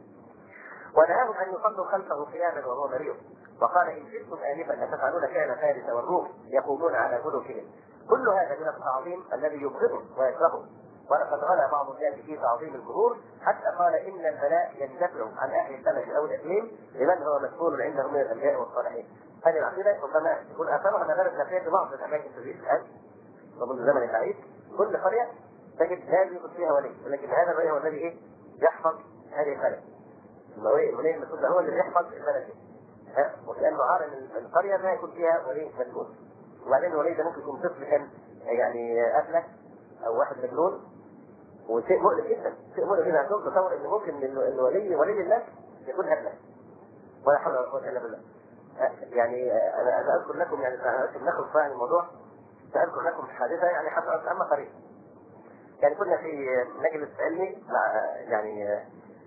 ونهاهم ان يصلوا خلفه قياما وهو مريض. وقال ان شئتم انفا اتفعلون فعل فارس والروم يقومون على ملوكهم. كل هذا من التعظيم الذي يبغضه ويكرهه. ولقد غلا بعض الناس في تعظيم القبور حتى قال ان البلاء يندفع عن اهل البلد او الاقليم لمن هو مسؤول عندهم من الانبياء والصالحين. هذه العقيده ربما يكون اثرها ان غلبت نفسها في بعض الاماكن في الان ومنذ زمن البعيد. كل قريه تجد لازم يكون فيها ولي، ولكن هذا الولي هو الذي ايه؟ يحفظ هذه البلد. الولي المسؤول هو الذي يحفظ البلد. ها وكانه عار القريه ما يكون فيها ولي مسؤول. وبعدين الولي ده ممكن يكون طفل كان يعني افلك او واحد مجنون. وشيء مؤلم جدا، شيء مؤلم جدا. عشان تصور ان ممكن الولي ولي الله يكون هبله ولا حول ولا قوه الا بالله. يعني انا انا اذكر لكم يعني ناخذ فاهم الموضوع. ساذكر لكم حادثه يعني حصلت اما قريب. يعني كنا في مجلس علمي مع يعني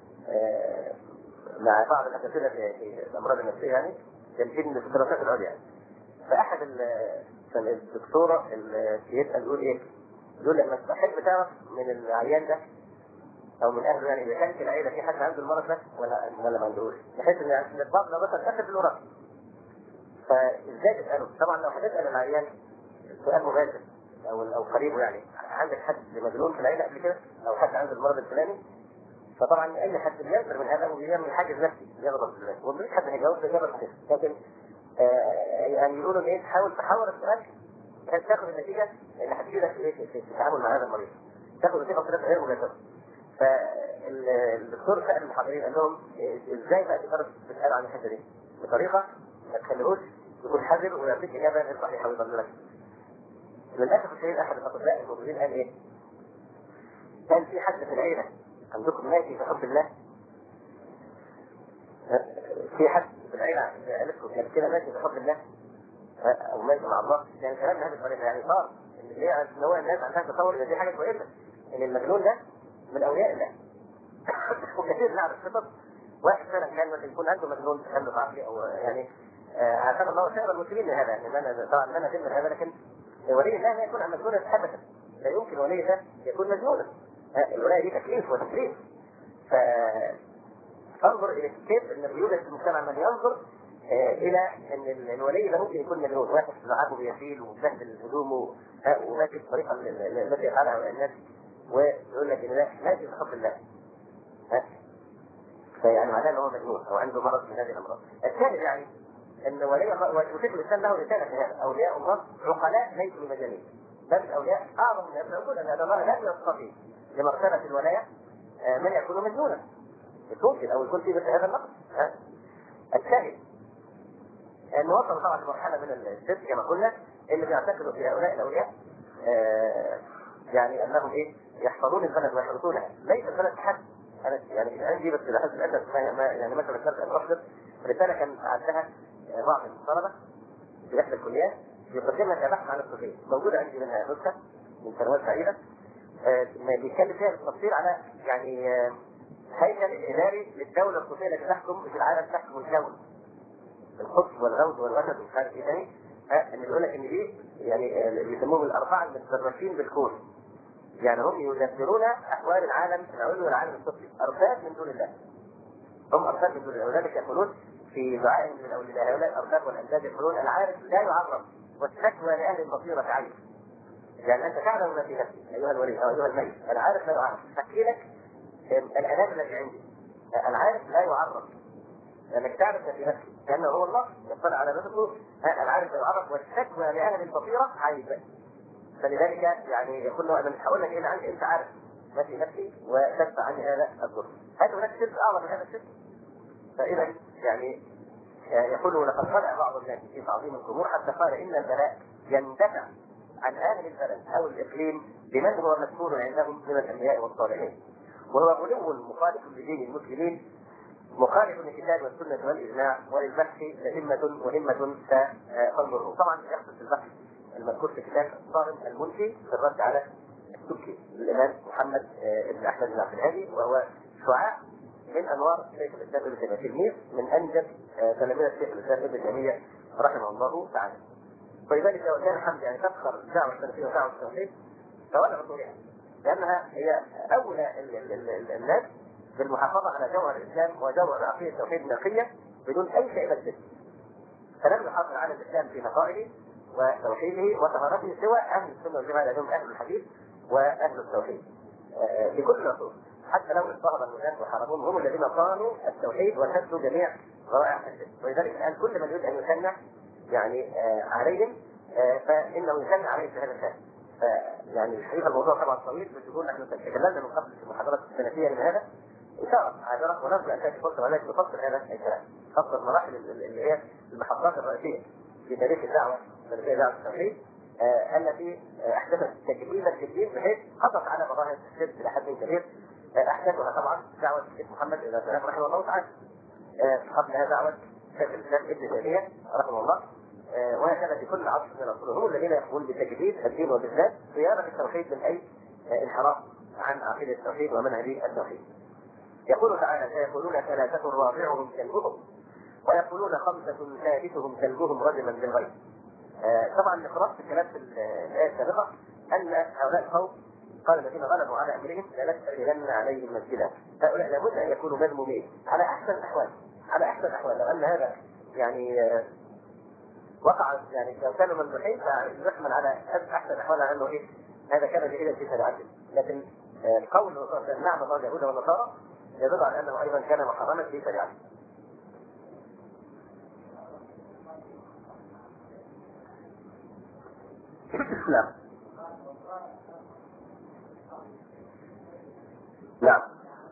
مع بعض الاساتذه في الامراض النفسيه يعني كان في الدراسات العليا. فاحد الدكتوره يسال يقول ايه؟ يقول لما تحب تعرف من العيان ده او من اهله يعني اذا كان في العيله في حد عنده المرض ده ولا ولا ما عندوش، بحيث ان الاطباق لو بس تاخد الوراثه. فازاي تساله؟ طبعا لو هتسال العيان سؤال مباشر او او قريبه يعني عندك حد مجنون في العيله قبل كده او حد عنده المرض الفلاني، فطبعا اي حد بينفر من هذا وبيعمل حاجز نفسي يغضب بالله ومفيش حد هيجاوب بجبر كده. لكن آه يعني يقولوا ايه؟ تحاول تحاول السؤال تاخذ النتيجه اللي هتجي لك في التعامل مع هذا المريض. تاخذ نتيجه بطريقه غير مباشره. فالدكتور سال المحاضرين قال لهم ازاي بقى تقدر تسال عن الحته دي؟ بطريقه ما تخليهوش يكون حذر ويعطيك اجابه غير صحيحه ويضللك. للاسف الشديد احد الاطباء الموجودين قال ايه؟ كان في حد في العيله عندكم ماشي في حب الله؟ في حد في العيله عيلتكم كان كده ماشي في حب الله؟ او ماشي مع الله؟ يعني كلام هذا الطريقه يعني صار ان هو الناس عندها تصور ان دي حاجه كويسه ان المجنون ده من اولياء الله. وكثير نعرف خطط واحد فعلا كان يكون عنده مجنون عنده عقلي او يعني عشان الله خير المسلمين من هذا يعني انا طبعا انا ذمر هذا. لكن ولي الله لا يكون مجنونا ابدا. لا يمكن ولي الله يكون مجنونا. الولايه دي تكليف وتكليف. فانظر الى كيف ان يوجد في المجتمع من ينظر الى ان الولي ده ممكن يكون مجنون. واحد لعبه بيسيل وبهدل هدومه وماشي بالطريقه التي يفعلها الناس ويقول لك ان لا ماشي بحب الله. فيعني معناه ان هو مجنون او عنده مرض من هذه الامراض. الثاني يعني ان ولي الله وشيخ الاسلام له رساله في هذا. اولياء الله عقلاء ليسوا مجانين. بل الاولياء اعظم من يقول ان الله لم يصطفي لمرتبه الولايه من يكون مجنونا. ممكن او يكون في مثل هذا النقص. الثالث انه وصل طبعا لمرحله من الشرك كما قلنا اللي بيعتقدوا في هؤلاء الاولياء يعني انهم ايه؟ يحفظون البلد ويحرسونها. ليس البلد حد. انا يعني عندي بس لحد الاسف يعني مثلا كانت ان احضر رساله كان عندها بعض الطلبه في احدى الكليات يقدمها كبحث عن الصوفيه. موجوده عندي منها نسخه من سنوات بعيده بيتكلم فيها بالتفصيل على يعني هيكل اداري للدوله الصوفيه التي تحكم في العالم تحكم الكون. القدس والغوث والوسد ومش عارف ايه تاني. ان بيقول لك ان دي يعني بيسموهم الاربعه المتدرسين بالكون. يعني هم يدبرون احوال العالم العلوي والعالم السفلي، ارباب من دون الله. هم ارباب من دون الله، ولذلك يقولون في دعائهم من اولياء هؤلاء الارباب والانداد يقولون العارف لا يعرف والشكوى لاهل البصيره عين. يعني انت تعلم ما في نفسك ايها الولي او ايها الميت، العارف لا يعرف، احكي لك الالام التي عندي. العارف لا يعرف لانك تعرف ما في نفسك، لانه هو الله يطلع على نفسه. العارف لا يعرف والشكوى لاهل البصيره عين. فلذلك يعني يقول له انا مش هقول لك ايه اللي عندي، انت عارف ما في نفسي وتدفع عني هذا الضر. هل هناك سر اعظم من هذا السر؟ فاذا يعني يقول لقد طلع بعض الناس في تعظيم القبور حتى قال ان البلاء يندفع عن اهل البلد او الاقليم بمن هو مسؤول عندهم من الانبياء والصالحين، وهو غلو مخالف لدين المسلمين مخالف للكتاب والسنه والاجماع، وللبحث لهمه وهمه فتنظره. طبعا يخصص البحث المذكور في كتاب صارم المنشي في الرد على السبكي للامام محمد بن احمد بن عبد الهادي، وهو شعاع من انوار شيخ الاسلام ابن تيميه، تلميذ من انجب تلاميذ شيخ الاسلام ابن تيميه رحمه الله تعالى. ولذلك كان الحمد يعني تفخر الدعوه السلفيه ودعوه التوحيد فولا بطولها، لانها هي اولى الناس بالمحافظه على جوهر الاسلام وجوهر عقيده التوحيد النقيه بدون اي شيء بس. فلم يحافظ على الاسلام في نقائه وتوحيده وطهارته سوى اهل السنه والجماعه لانهم اهل الحديث واهل التوحيد في كل العصور. حتى لو اضطهد الناس وحاربوهم هم الذين صانوا التوحيد وشدوا جميع روائع الشرك. ولذلك الان كل من يريد ان يثنى يعني عليهم فانه يثنى عليه في هذا الشان. يعني الحقيقه الموضوع طبعا طويل، بس يقول نحن تكلمنا من قبل في المحاضرات السنتيه من هذا اشاره عابره، ونرجو ان تاتي فرصه ولكن نفصل هذا الكلام، خاصه المراحل اللي هي المحطات الرئيسيه في تاريخ الدعوه السلفيه دعوه التوحيد آه التي آه احدثت تجديدا في الدين بحيث حطت على مظاهر الشرك الى حد كبير. آه احدثها طبعا دعوه الشيخ محمد بن عبد الوهاب رحمه الله تعالى، آه قبلها دعوه شيخ الاسلام ابن تيميه رحمه الله، آه وهكذا في كل عصر من العصور هم الذين يقومون بتجديد الدين وبالذات صيانه التوحيد من اي آه انحراف عن عقيده التوحيد ومنهج التوحيد. يقول تعالى سيقولون ثلاثه رابعهم كلبهم ويقولون خمسه ثالثهم كلبهم رجما بالغيب. آه طبعا قرات في كلام في الايه السابقه ان هؤلاء القوم قال الذين غلبوا على امرهم لنتخذن عليهم مسجدا. هؤلاء لابد ان يكونوا مذمومين على احسن الاحوال، على احسن الاحوال. لو ان هذا يعني آه وقع يعني لو كانوا ممدوحين فيحمل على احسن الاحوال على انه ايه هذا كان جيدا في شريعته. لكن آه القول نعم الله اليهود والنصارى يدل على انه ايضا كان محرما في شريعته. نعم نعم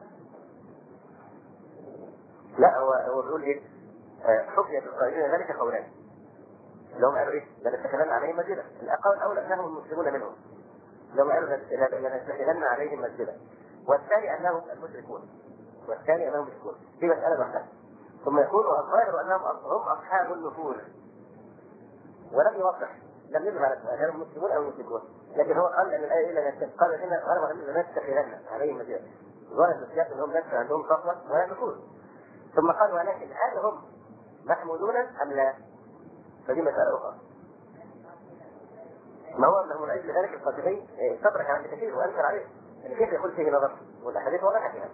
لا هو هو بيقول ايه حكية القائلين ذلك قولان اللي هم قالوا ايه لنتكلم عليهم مسجدا. القول الاول انهم المسلمون منهم لو قالوا لنتكلم عليهم مسجدا، والثاني انهم المشركون والثاني انهم مشركون. دي مسألة لوحدها. ثم يقول الظاهر انهم هم اصحاب النفور، ولم يوضح لم يجب على السؤال هل هم مسلمون او مشركون، لكن هو قال ان الايه الا قال ان غلب ان نتخذن عليهم مسجدا. ظاهر السياق انهم نفس عندهم صفوه ولا نفور. ثم قال ولكن هل هم محمودون ام لا؟ فدي مساله اخرى. ما هو انه من اجل ذلك القاتلين استدرك عن كثير وانكر عليه ان كيف يقول فيه نظر والاحاديث ولا فيها.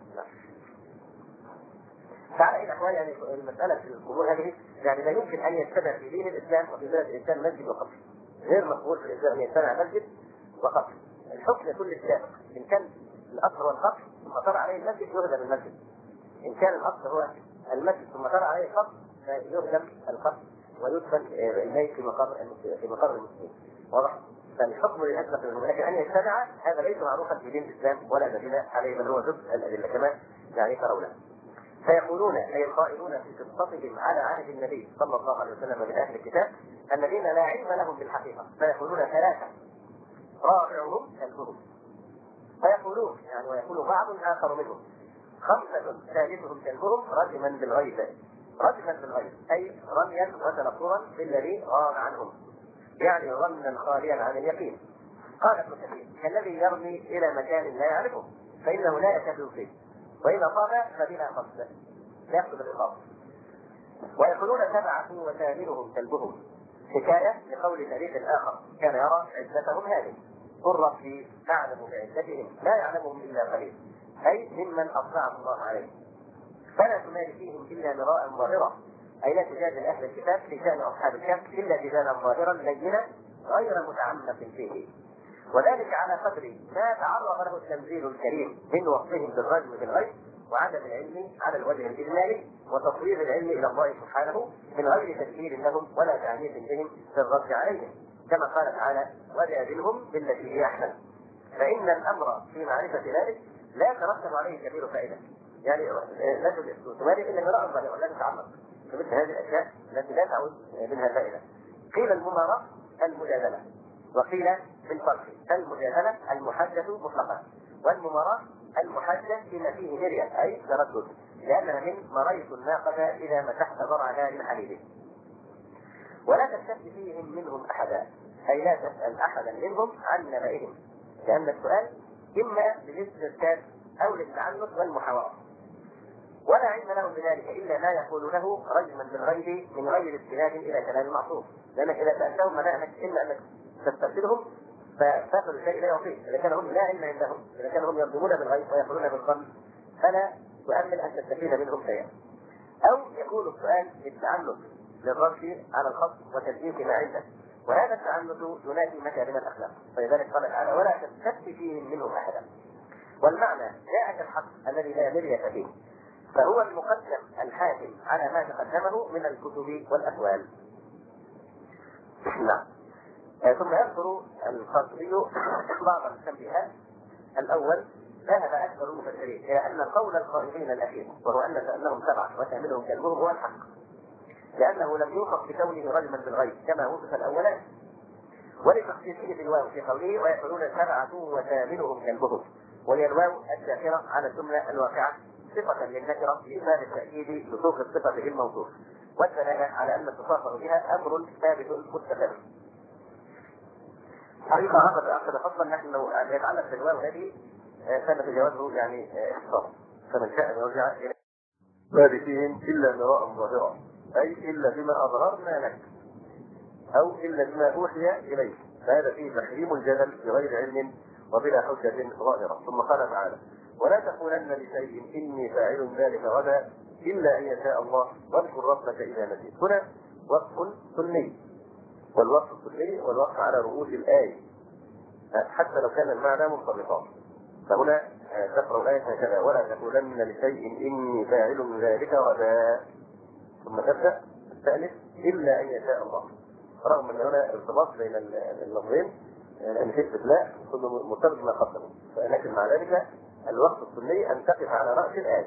فعلى اي الاحوال يعني المساله في الامور هذه يعني لا يمكن ان يجتمع في دين الاسلام وفي بلد الاسلام مسجد وقبر. غير مقبول في الاسلام ان يجتمع مسجد وقبر. الحكم كل السابق ان كان الاصل هو القبر ثم طرأ عليه المسجد يهدم المسجد. ان كان الاصل هو المسجد ثم طرأ عليه القبر فيهدم القبر ويدفن الميت في مقابر في مقابر المسلمين. واضح؟ فالحكم للاسف منه، لكن ان يجتمع هذا ليس معروفا في دين الاسلام ولا دليل عليه بل هو ضد الادله كما يعني ترونه. فيقولون اي القائلون في قصتهم على عهد النبي صلى الله عليه وسلم من اهل الكتاب الذين لا علم لهم بالحقيقه فيقولون ثلاثه رابعهم كلبهم. فيقولون يعني ويقول بعض اخر منهم خمسه ثالثهم كلبهم رجما بالغيب. رجما بالغيب اي رميا وتنصرا بالذي غاب عنهم، يعني ظنا خاليا عن اليقين. قال ابن كثير كالذي يرمي الى مكان لا يعرفه فانه لا يكاد يصيب واذا صاب فبلا قصد لا يقصد الاصابه. ويقولون سبعه وثامنهم كلبهم حكايه لقول فريق اخر كان يرى عدتهم هذه قل ربي أعلم بعدتهم لا يعلمهم إلا قليل، أي ممن أطلعه الله عليه، فلا تماري فيهم إلا مراء ظاهرا، أي لا تجادل أهل الكتاب في شأن أصحاب الكهف إلا جدالا ظاهرا لينا غير متعمق فيه، وذلك على قدر ما تعرض له التنزيل الكريم من وصفهم بالرجم بالغيب وعدم العلم على الوجه الإجمالي وتصوير العلم إلى الله سبحانه من غير تدبير لهم ولا تعنيف بهم في الرد عليهم، كما قال تعالى وجادلهم بالتي هي أحسن، فإن الأمر في معرفة ذلك لا يترتب عليه كبير فائدة، يعني لا تمارس إلا مراء ظاهرا ولا تتعمق في مثل هذه الأشياء التي لا تعود منها فائدة. قيل الممارسة المجادلة، وقيل بالفرق المجادلة المحدث مطلقا، والممارسة المحدث بما فيه مرية أي تردد، لأنها من مريت الناقة إذا مسحت ضرعها لحليبه. ولا تستفتي فيهم منهم أحدا، أي لا تسأل أحدا منهم عن نبئهم، لأن السؤال إما للاستذكار أو للتعنت والمحاورة، ولا علم لهم بذلك إلا ما يقولونه رجما بالغيب من غير استناد إلى كلام المعصوم، لأنك إذا سألتهم منعك إلا أنك تستفسرهم فتأخذ الشيء لا يعطيه، إذا كان هم لا علم عندهم، إذا كانوا هم يظلمون بالغيب ويقولون بالظن فلا تؤمل أن تستفيد منهم شيئا، أو يكون السؤال للتعنت للرد على الخط وتدقيق ما عندك، وهذا التعنت ينافي مكارم الأخلاق، فلذلك قال تعالى ولا تستفتي فيهم منهم أحدا. والمعنى جاءك الحق الذي لا مرية فيه، فهو المقدم الحاكم على ما تقدمه من الكتب والأقوال. نعم. ثم يذكر القرطبي بعض التنبيهات. الأول ذهب أكثر المفسرين إلى أن قول القائلين الأخير وهو أن سألهم سبعة وتعملهم كلبهم هو الحق، لأنه لم يوصف بكونه رجما بالغيب كما وصف الأولان، ولتخصيصه بالواو في قوله ويقولون سبعة وثامنهم كلبهم، وهي الواو الداخلة على الجملة الواقعة صفة للنكرة لإثبات التأكيد لصوف الصفة بالموصوف، والدلالة على أن اتصافه بها أمر ثابت مستقر. حقيقة هذا الأخذ فضلا نحن لو يتعلق بالواو هذه كان في جوازه يعني اختصار، فمن شاء أن يرجع إليه ما فيهم إلا مراء ظاهرا، أي إلا بما أظهرنا لك أو إلا بما أوحي إليك، فهذا فيه تحريم الجدل بغير علم وبلا حجة ظاهرة. ثم قال تعالى ولا تقولن لشيء إني فاعل ذلك غدا إلا أن يشاء الله واذكر ربك إذا نسيت. هنا وقف سني، والوقف السني والوقف على رؤوس الآية حتى لو كان المعنى مرتبطا، فهنا تقرأ الآية هكذا ولا تقولن لشيء إني فاعل ذلك غدا، ثم تبدأ الثالث إلا أن يشاء الله، رغم أن هنا ارتباط بين اللفظين أن تثبت لا كل مرتبط ما قدمه، لكن مع ذلك الوقت السني أن تقف على رأس الآية.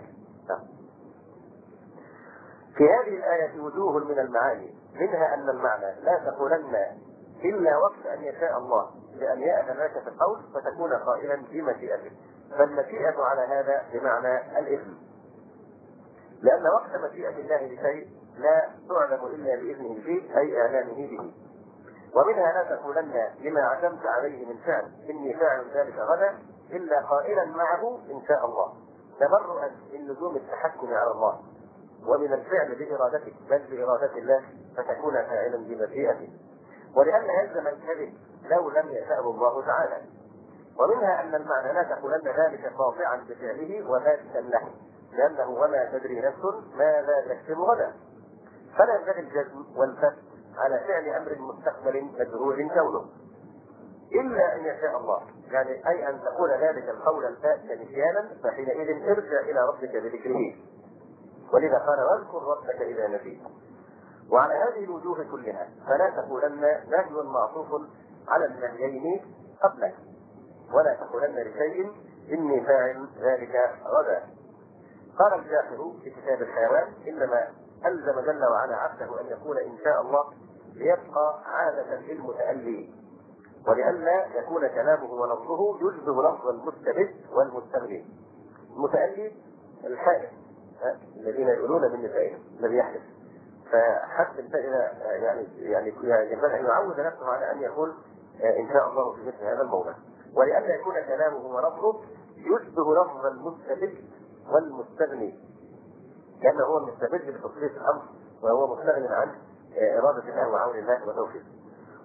في هذه الآية وجوه من المعاني، منها أن المعنى لا تقولن إلا وقت أن يشاء الله لأن يأذن لك في القول فتكون قائلا بمشيئته، فالمشيئة على هذا بمعنى الإذن، لأن وقت مشيئة الله لشيء لا تعلم إلا بإذنه فيه أي إعلانه به. ومنها لا تقولن لما عزمت عليه من فعل إني فاعل ذلك غدا إلا قائلا معه إن شاء الله، تبرؤا من لزوم التحكم على الله ومن الفعل بإرادتك بل بإرادة الله فتكون فاعلا بمشيئته، ولأن يلزم الكذب لو لم يشاءه الله تعالى. ومنها أن المعنى لا تقولن ذلك قاطعا بفعله وفاسدا له، لأنه وما تدري نفس ماذا تكسب غدا، فلا ينبغي الجزم والفسد على فعل أمر مستقبل مجهول كونه إلا أن يشاء الله، يعني أي أن تقول ذلك القول الفاسد نسيانا فحينئذ ارجع إلى ربك بذكره، ولذا قال واذكر ربك إذا نسيت. وعلى هذه الوجوه كلها فلا تقولن نهي معطوف على النهيين قبلك، ولا تقولن لشيء إني فاعل ذلك غدا. قال الجاحظ في كتاب الحيوان إنما ألزم جل وعلا عبده أن يقول إن شاء الله ليبقى عادة للمتألي، ولئلا يكون كلامه ولفظه يشبه لفظ المستبد والمستغني. المتألي الحائف الذين يقولون بالنسائهم الذي يحدث، فحتى الفائدة يعني يعني ينبغي أن يعود نفسه على أن يقول إن شاء الله في مثل هذا الموضع، ولئلا يكون كلامه ولفظه يشبه لفظ المستبد والمستغني، لأنه هو المستبد بتصريف الأمر وهو مستغني عن إرادة الله وعون الله وتوفيقه.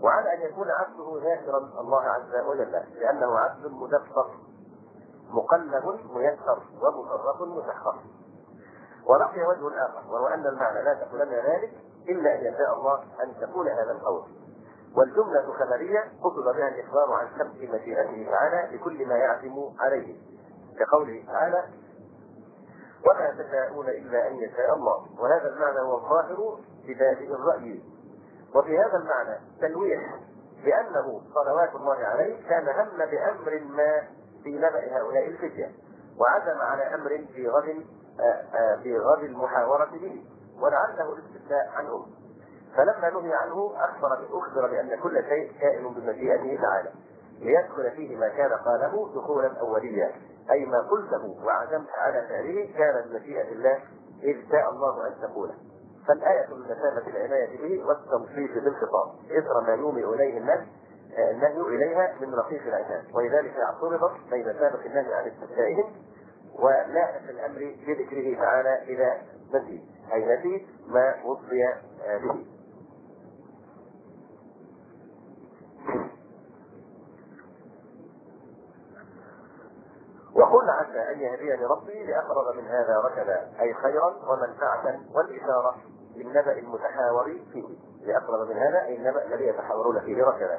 وعلى أن يكون عبده ذاكرا الله عز وجل، لأنه عبد مدبر مقلب ميسر ومصرف مسخر. ونقي وجه آخر، وهو أن المعنى لا تقولن ذلك إلا أن يشاء الله أن تكون هذا القول. والجملة خبرية قصد بها الإخبار عن سبق مشيئته تعالى لكل ما يعزم عليه، كقوله تعالى: وما تشاءون إلا أن يشاء الله. وهذا المعنى هو الظاهر ببادئ الرأي. وفي هذا المعنى تلويح بأنه صلوات الله عليه كان هم بأمر ما في نبأ هؤلاء الفتية، وعزم على أمر في غد في غد المحاورة به، ولعله الاستثناء عنهم. فلما نهي عنه أخبر أخبر بأن كل شيء كائن بمشيئته تعالى، ليدخل فيه ما كان قاله دخولا أوليا، أي ما قلته وعزمت على فعله كان بمشيئة الله إذ شاء الله أن تقوله. فالآية بمثابة العناية به والتوصيف بالخطاب إثر ما يومئ إليه النهي النهي إليها من رقيق العباد، ولذلك اعترضت بين سابق النهي عن استثنائهم ولاءت الأمر بذكره تعالى إلى نفي، أي نفي ما وصي به. وقل عسى أن يهديني ربي لأقرب من هذا رشدا، أي خيرا ومنفعة، والإشارة للنبأ المتحاور فيه، لأقرب من هذا أي النبأ الذي يتحاورون فيه رشدا.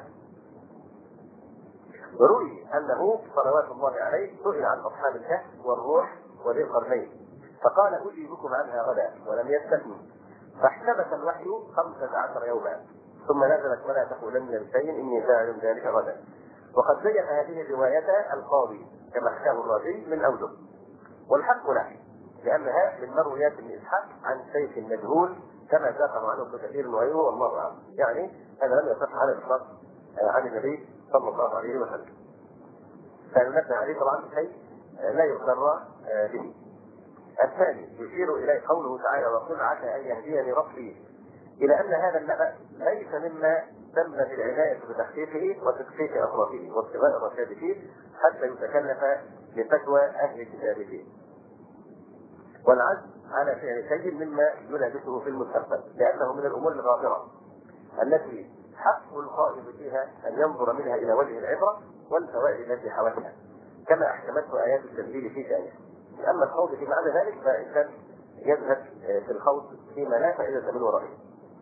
وروي أنه صلوات الله عليه سئل عن أصحاب الكهف والروح وذي القرنين فقال: أجيبكم عنها غدا، ولم يستثني، فاحتبس الوحي خمسة عشر يوما، ثم نزلت: ولا تقولن لشيء إني فاعل ذلك غدا. وقد زين هذه الرواية القاضي كما حكاه الرازي من أوجه، والحق له، لأنها من مرويات ابن إسحاق عن شيخ مجهول كما ذكر عنه ابن كثير وغيره، والله أعلم. يعني هذا لم يصح على الإطلاق عن النبي صلى الله عليه وسلم، فننبه عليه طبعا شيء لا يغتر به. الثاني يشير إليه قوله تعالى: وقل عسى أن يهديني ربي، إلى أن هذا النبأ ليس مما تم بالعناية بتحقيقه وتدقيق أطرافه واتباع الرشاد فيه حتى يتكلف لفتوى أهل الكتاب فيه، والعزم على فعل شيء مما يلابسه في المستقبل، لأنه من الأمور الغابرة التي حق القائم فيها أن ينظر منها إلى وجه العبرة والفوائد التي حوتها، كما أحكمته آيات التنزيل في شأنه. أما الخوض في معنى ذلك فإنسان يذهب في الخوض فيما لا فائدة من ورائه.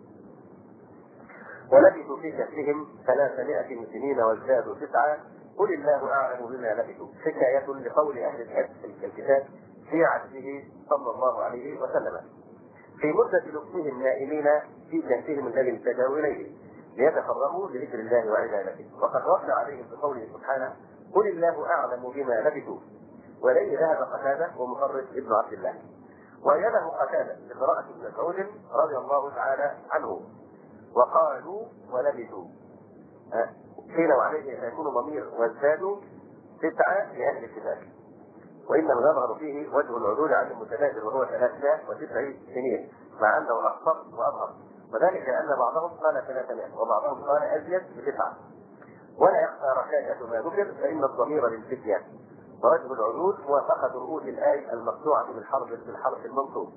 ولبثوا في كهفهم ثلاثمائة سنين وازدادوا تسعة، قل الله أعلم بما لبثوا، حكاية لقول أهل الكتاب في عهده صلى الله عليه وسلم في مدة لبثهم نائمين في كهفهم الذي التجأوا إليه ليتفرغوا لذكر الله وعبادته. وقد رد عليهم بقوله سبحانه: قل الله أعلم بما لبثوا. وإليه ذهب قتادة ومفرد ابن عبد الله، وأيده قتادة بقراءة ابن مسعود رضي الله تعالى عنه: وقالوا ولبثوا، قيل وعليه فيكون ضمير وازدادوا تسعة لأهل الكتاب، وإنما يظهر فيه وجه العدول عن المتبادل وهو ثلاثمائة وتسع سنين، مع أنه أكثر وأظهر، وذلك لأن بعضهم قال ثلاثمائة وبعضهم قال أزيد بتسعة. ولا يخفى رشاشة ما ذكر فإن الضمير للفتية، ووجه العدول موافقة رؤوس الآية المقطوعة بالحرف بالحرف المنصوب.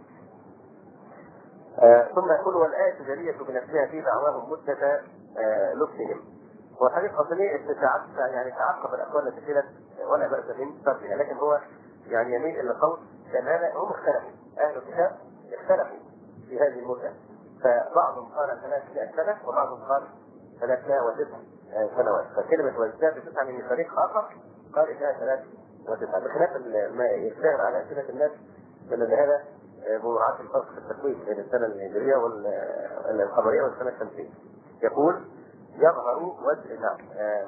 آه ثم يقول: والآية جرية بنفسها في دعواهم مدة آه لبثهم. والحقيقة أصلية تعقب يعني تعقب الأقوال التي قيلت ولا بأس من فرقها، لكن هو يعني يميل إلى القول لأن هذا هم اختلفوا، أهل الكتاب اختلفوا في هذه المدة، فبعضهم قال ثلاثمائة سنة وبعضهم قال ثلاثمائة وتسع سنوات، فكلمة وازداد تسعة من فريق آخر قال إنها ثلاث وتسعة، بخلاف ما يشتهر على أسئلة الناس من أن هذا مراعاة الفرق في التكوين بين السنة الهجرية والقمرية والسنة الشمسية. يقول: يظهر وجه نعم آه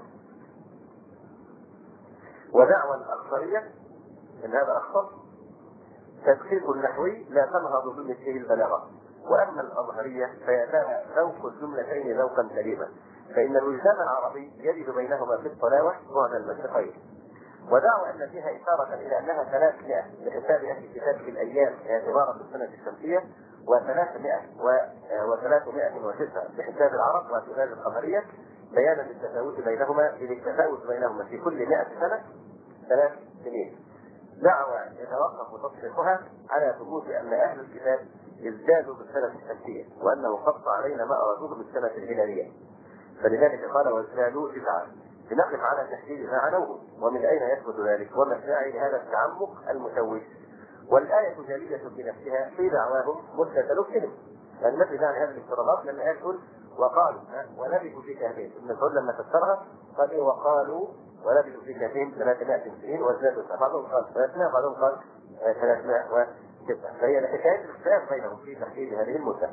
ودعوى الأخطرية إن هذا أخطر تدقيق النحوي لا تنهض بمثله البلاغة، وأما الأظهرية فيتها ذوق الجملتين ذوقا سليما، فإن الوجدان العربي يجد بينهما في الطلاوة بعد المشرقين. ودعوى أن فيها إشارة إلى أنها ثلاثمائة بحساب أهل الكتاب في الأيام اعتبارا بالسنة الشمسية، وثلاثمائة وثلاثمائة وتسعة بحساب العرب واعتبار القمرية، بيانا للتفاوت بينهما للتفاوت بينهما في كل مائة سنة ثلاث سنين. دعوى يتوقف تصحيحها على ثبوت أن أهل الكتاب ازدادوا بالسنة الشمسية، وأنه قص علينا ما أرادوه بالسنة الهلالية، فلذلك قال وازدادوا تسعة لنقف على تحديد ما عنوه ومن أين يثبت ذلك وما الداعي لهذا التعمق المشوش. والآية جليلة بنفسها في دعواهم مدة لبثهم، يعني مثل ذلك هذه الافتراضات لما يقول وقالوا ولبثوا في كهفهم، ابن مسعود لما فسرها قال ايه وقالوا ولبثوا في كهفهم ثلاثمائة سنين وازدادوا تسعة، بعضهم قال ثلاثمائة بعضهم قال ثلاثمائة وتسعة، فهي الحكاية الاختلاف بينهم في تحديد هذه المدة.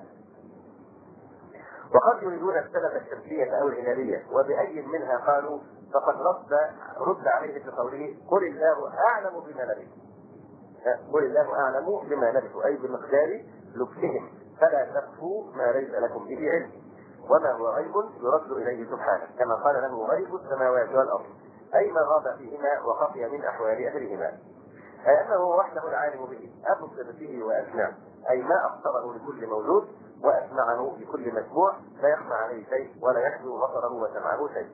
وقد يريدون السلف الشمسية أو الهلالية وبأي منها قالوا فقد رد رد عليه بقوله قل الله أعلم بما لبثوا، قل الله أعلم بما لبثوا أي بمقدار لبثهم فلا تخفوا ما ليس لكم به علم وما هو غيب يرد إليه سبحانه كما قال له غيب السماوات والأرض أي ما غاب فيهما وخفي من أحوال أهلهما، أي أنه وحده العالم به أبصر به وأسمع، أي ما أبصره لكل موجود وأسمعه لكل مسموع لا يخفى عليه شيء ولا يخلو بصره وسمعه شيء.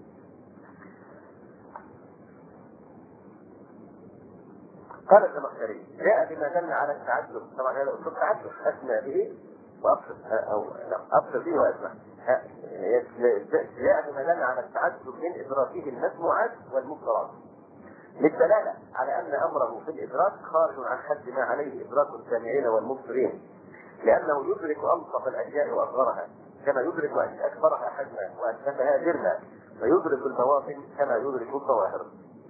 قال الزمخشري جاء بما دل على التعدد، طبعا هذا اسلوب تعدد اسمع به وابصر او ابصر به واسمع، جاء بما دل على التعدد من ادراكه المسموعات والمبصرات للدلاله على ان امره في الادراك خارج عن حد ما عليه ادراك السامعين والمبصرين، لانه يدرك الطف الاشياء واصغرها كما يدرك اكبرها حجما واسفلها جرما، ويدرك البواطن كما يدرك الظواهر.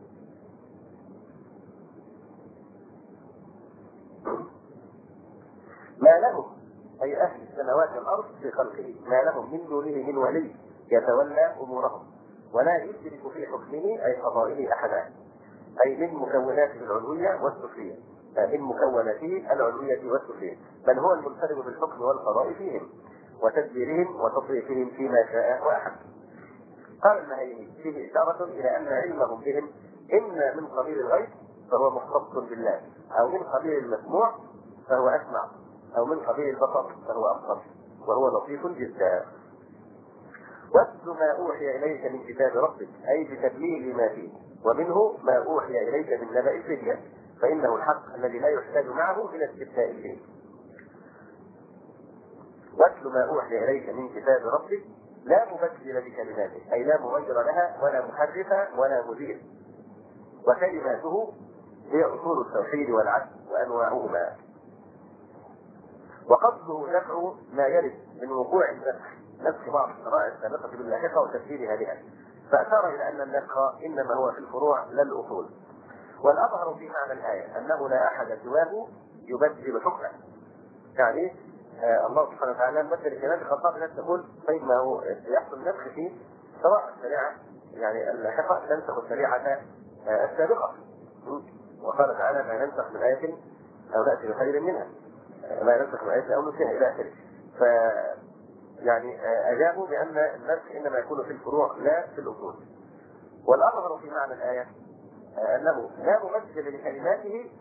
ما لهم أي أهل السماوات والأرض في خلقه ما لهم من دونه من ولي يتولى أمورهم ولا يشرك في حكمه أي قضائه أحدا، أي من مكوناته العلوية والسفلية، من مكوناته العلوية والسفلية، بل هو المنفرد بالحكم والقضاء فيهم وتدبيرهم وتصريفهم فيما شاء وأحب. قال المهيمي فيه إشارة إلى أن علمهم بهم إما من قبيل الغيب فهو مختص بالله، أو من قبيل المسموع فهو أسمع، أو من قبيل البصر فهو أبصر، وهو لطيف جدا. واتل ما أوحي إليك من كتاب ربك أي بتبليغ ما فيه، ومنه ما أوحي إليك من نبأ الفتية فإنه الحق الذي لا يحتاج معه إلى استفتاء فيه. واتل ما أوحي إليك من كتاب ربك لا مبدل لكلماته أي لا مغير لها ولا محرف ولا مزيل، وكلماته هي أصول التوحيد والعدل وأنواعهما. وقصده دفع ما يرد من وقوع النسخ نسخ بعض الشرائع السابقة باللاحقة وتفسيرها بها، فأشار إلى أن النسخ إنما هو في الفروع لا الأصول. والأظهر في معنى الآية أنه لا أحد سواه يبدل حكمه، يعني آه الله سبحانه وتعالى مثل الكلام الخطاب الناس تقول طيب ما هو يحصل نسخ فيه سواء الشريعة يعني اللاحقة تنسخ الشريعة آه السابقة، وقال تعالى ما ننسخ من آية أو نأتي بخير منها، ما ينسخ من آية أو نسخها إلى آخره. ف يعني أجابوا بأن النسخ إنما يكون في الفروع لا في الأصول. والأظهر في معنى الآية أنه لا ممثل لكلماته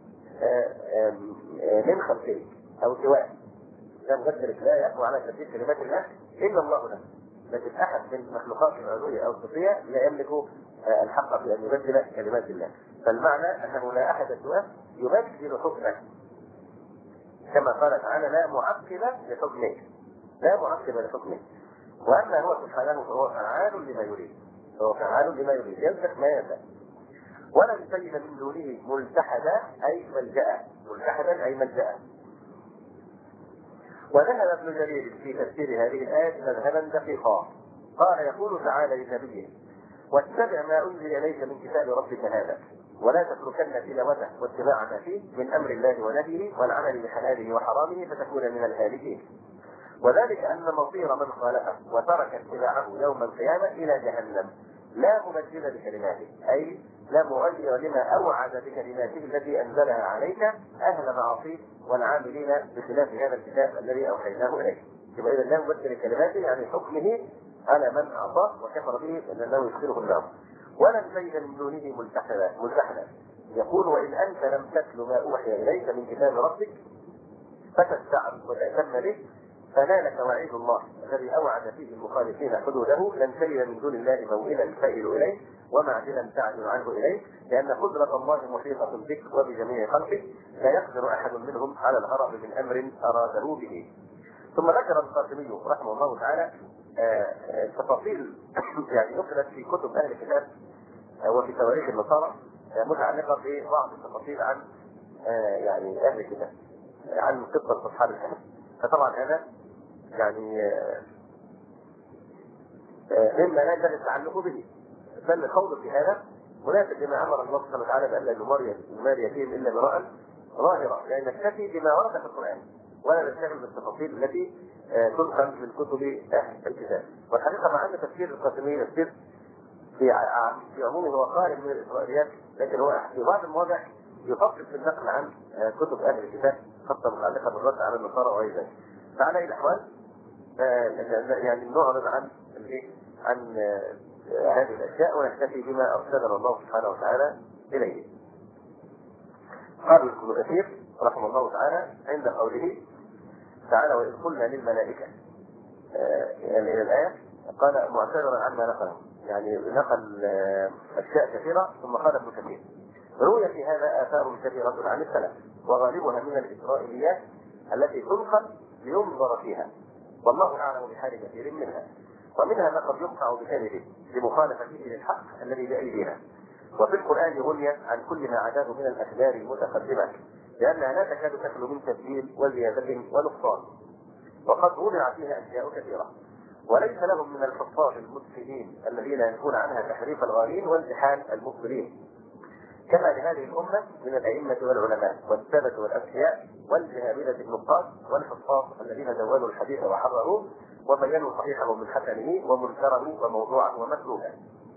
من خلقه أو سواه، لا ممثل لا يقوى على تبديل كلمات الله إلا الله له، لكن أحد من مخلوقات العلوية أو الصفية لا يملك الحق في أن يبدل كلمات الله، فالمعنى أنه لا أحد سواه يبدل حكمه كما قال تعالى لا معقب لحكمه، لا معقب لحكمه. وأما هو سبحانه فهو فعال لما يريد، فهو فعال لما يريد ينسخ ما يشاء. ولم تجد من دونه ملتحدا أي ملجأ، ملتحدا أي ملجأ. وذهب ابن جرير في تفسير هذه الآية مذهبا دقيقا، قال يقول تعالى لنبيه واتبع ما أنزل إليك من كتاب ربك هذا ولا تتركن تلاوته واتباع ما فيه من أمر الله ونهيه والعمل بحلاله وحرامه فتكون من الهالكين، وذلك أن مصير من خالفه وترك اتباعه يوم القيامة إلى جهنم لا مبدل لكلماته أي لا مغير لما أوعد بكلماته التي أنزلها عليك أهل معاصيه والعاملين بخلاف هذا الكتاب الذي أوحيناه إليك. يبقى إذا لا مبدل لكلماته يعني حكمه على من أعطاه وكفر به أنه يدخله النار. ولم تجد من دونه ملتحدا ملتحدا يقول وإن أنت لم تتل ما أوحي إليك من كتاب ربك فتستعب وتأتم به فنالك وعيد الله الذي أوعد فيه المخالفين حدوده لن تجد من دون الله موئلا تائل إليه ومعدلا تعدل عنه إليه، لأن قدرة الله محيطة بك وبجميع خلقه لا يقدر أحد منهم على الهرب من أمر أراده به. ثم ذكر القاسمي رحمه الله تعالى التفاصيل يعني نقلت في كتب اهل الكتاب وفي تواريخ النصارى متعلقه ببعض التفاصيل عن يعني اهل الكتاب، عن قصه اصحاب الكهف. فطبعا هذا يعني مما لا ينبغي التعلق به، بل الخوض في هذا مناسب لما امر الله سبحانه وتعالى بان لا يمار يتيم الا براء ظاهرا، لان نكتفي بما ورد في القران ولا نشتغل بالتفاصيل التي تنقل من كتب اهل الكتاب. والحقيقه مع ان تفسير القاسمي تفسير في في عمومه هو قارب من الاسرائيليات، لكن هو في بعض المواضع يفصل في النقل عن كتب اهل الكتاب خاصه متعلقه بالرد على النصارى وغير ذلك. فعلى اي الاحوال يعني نعرض عن عن هذه الاشياء ونكتفي بما ارشدنا الله سبحانه وتعالى اليه. قال ابن كثير رحمه الله تعالى عند قوله تعالى وإذ قلنا للملائكة يعني إلى الآية قال معتذرا عما نقله، يعني نقل أشياء كثيرة ثم قال ابن كثير روي في هذا آثار كثيرة عن السلف وغالبها من الإسرائيليات التي تنقل لينظر فيها، والله أعلم بحال كثير منها، ومنها ما قد يقطع بكذبه لمخالفته للحق الذي بأيدينا. وفي القرآن غني عن كل ما عداه من الأخبار المتقدمة لأنها لا تكاد تخلو من تبديل وزيادة ونقصان، وقد وضع فيها أشياء كثيرة وليس لهم من الحفاظ المتقنين الذين ينفون عنها تحريف الغالين وانتحال المبطلين، كما لهذه الأمة من الأئمة والعلماء والسادة والأذكياء والجهابذة النقاد والحفاظ الذين دونوا الحديث وحرروه وبينوا صحيحه من حسنه ومنكره وموضوعه ومكروهه،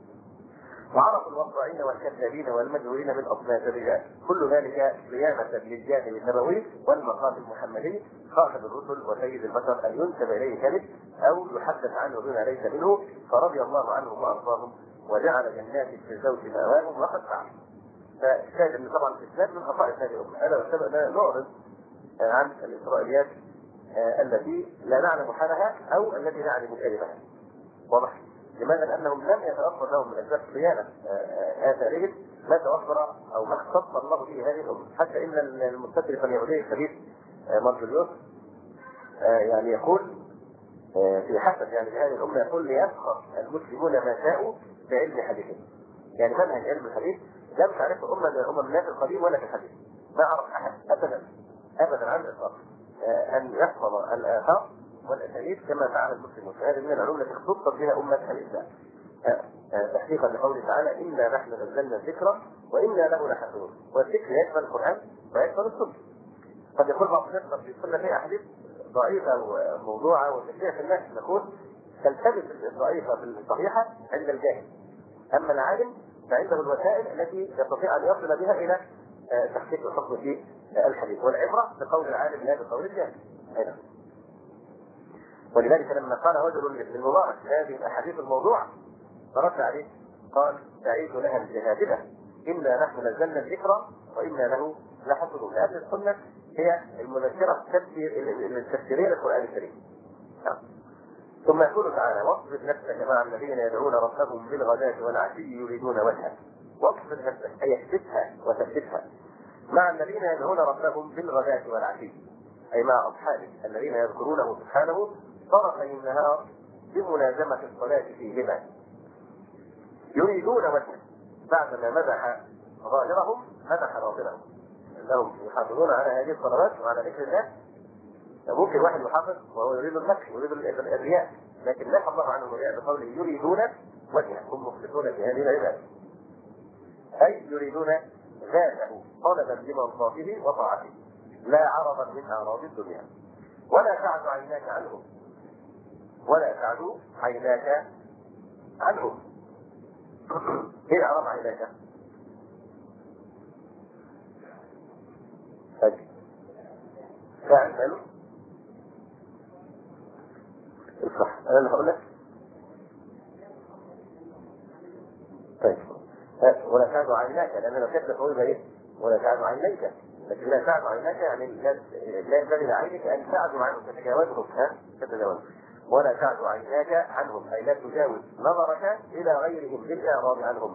وعرفوا الوضاعين والكذابين والمجهولين من أصناف الرجال، كل ذلك صيانة للجانب النبوي والمقام المحمدي صاحب الرسل وسيد البشر أن ينسب إليه كذب أو يحدث عنه بما ليس منه، فرضي الله عنهم وأرضاهم وجعل جنات الفردوس مأواهم وقد فعل. فالشاهد أن طبعا الإسلام من خصائص هذه الأمة، ألا وسبب نعرض عن الإسرائيليات التي لا نعلم حالها أو التي نعلم كذبها. واضح؟ لماذا؟ لأنهم لم يتوفر لهم من أسباب صيانة آثارهم ما توفر أو ما اختص الله به هذه الأمة، حتى إن المستشرق اليهودي الحديث مرجليوس يعني يقول في حسب يعني هذه الأمة يقول ليفخر المسلمون ما شاءوا بعلم حديثهم. يعني منهج علم الحديث لم تعرفه أمة من الأمم لا في القديم ولا في الحديث، ما عرف أحد أبدا أبدا عن الإطلاق أن يحفظ الآثار والأسانيد كما فعل المسلمون. هذه من العلوم التي اختصت بها أمة الإسلام تحقيقا لقوله تعالى إنا نحن نزلنا الذكر وإنا له لحافظون، والذكر يشمل القرآن ويشمل السنة. قد يقول بعض الناس في السنة في أحاديث ضعيفة وموضوعة وتشبيه في الناس، نقول تلتبس الضعيفة بالصحيحة عند الجاهل، أما العالم فعنده الوسائل التي يستطيع أن يصل بها إلى تحقيق الحكم في الحديث، والعبرة بقول العالم لا بقول الجاهل. أيضا ولذلك لما قال رجل للمبارك هذه الأحاديث الموضوعة فرد عليه قال تعيد لها الجهادلة إنا نحن نزلنا الذكر وإنا له لحافظون. هذه السنة هي المذكرة التفسيرية للقرآن الكريم. ثم يقول تعالى واصبر نفسك مع الذين يدعون ربهم بالغداة والعشي يريدون وجهه. واصبر نفسك أي احبسها وثبتها مع الذين يدعون ربهم بالغداة والعشي، أي مع أصحابه الذين يذكرونه سبحانه طرفي النهار بملازمة الصلاة فيهما يريدون وجهه، بعدما مدح ظاهرهم مدح باطنهم انهم يحافظون على هذه الصلوات وعلى ذكر الله. ممكن واحد يحافظ وهو يريد المدح يريد الرياء، لكن نفى الله عنه الرياء بقوله يريدون وجهه، هم مخلصون في هذه العباده، اي يريدون ذاته طلبا لمرضاته وطاعته لا عرضا من اعراض الدنيا. ولا تعد عيناك عنهم ولا تعد عيناك عنهم ايه اعراض عيناك؟ فجأة فاعل فعله صح. انا اللي هقول لك طيب ولا تعد عيناك، لان لو كانت تقول ايه ولا تعد عينيك، لكن لا تعد عيناك يعني لا ينبغي لعينك ان تعدوا عنهم تتجاوزهم ها تتجاوزهم. ولا تعد عيناك عنهم اي لا تجاوز نظرك الى غيرهم بالاعراض عنهم.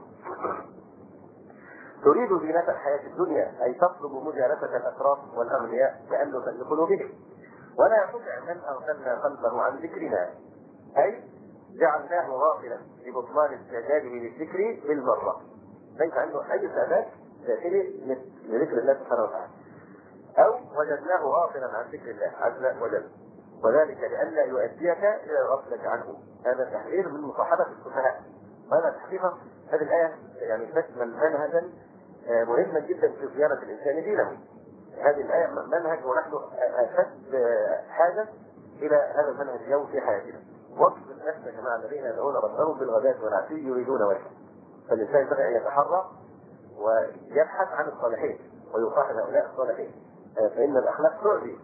تريد زينة الحياة الدنيا أي تطلب مجالسة الأشراف والأغنياء تألفا لقلوبهم. ولا تطع من أغفلنا قلبه عن ذكرنا أي جعلناه غافلا لبطلان استعداده للذكر بالمرة، ليس عنده أي استعداد داخلي لذكر الله سبحانه وتعالى، أو وجدناه غافلا عن ذكر الله عز وجل، وذلك لئلا يؤديك إلى الغفلة عنه. هذا تحذير من مصاحبة السفهاء، وهذا تحقيقا هذه الآية يعني تشمل منهجا مهما جدا في صيانة الإنسان دينه. هذه الآية منهج ونحن أشد حاجة إلى هذا المنهج اليوم في حياتنا. واصبر نفسك مع الذين يدعون ربهم بالغداة والعشي يريدون وجهه. فالإنسان ينبغي أن يتحرى ويبحث عن الصالحين ويصاحب هؤلاء الصالحين، فإن الأخلاق تعدي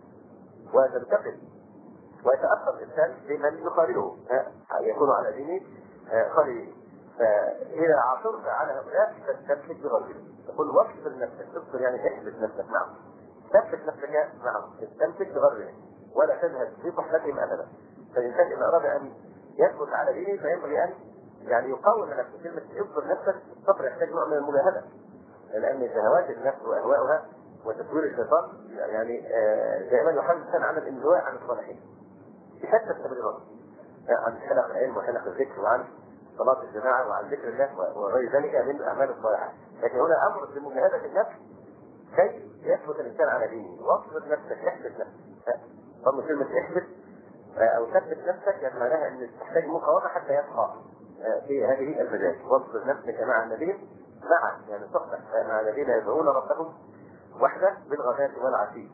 وتنتقل ويتأثر الإنسان بمن يقارنه يكون على دين خليل. فإذا عثرت على هؤلاء فاستمسك بغيرك، تقول واصبر نفسك، اصبر يعني احبس نفسك معهم، ثبت نفسك معهم، استمسك بغيرك ولا تذهب في صحبتهم أبدا. فالإنسان إذا أراد أن يثبت على دينه فينبغي أن يعني يقاوم نفسه. كلمة اصبر نفسك، الصبر يحتاج نوع من المجاهدة، لأن شهوات النفس وأهواؤها وتدوير الشيطان يعني دائما يحاول الإنسان على الانزواء عن الصالحين بشتى التبريرات، عن حلق العلم وحلق الذكر وعن صلاة الجماعة وعن ذكر الله وغير ذلك من الأعمال الصالحة. لكن هنا أمر بمجاهدة النفس كي يثبت الإنسان على دينه. واصبر نفسك، احبس نفسك. طب كلمة احبس أو ثبت نفسك يعني معناها أن تحتاج مقاومة حتى يبقى في هذه المجال. واصبر نفسك مع الذين مع يعني صحبة مع الذين يدعون ربهم وحده بالغداة والعشي،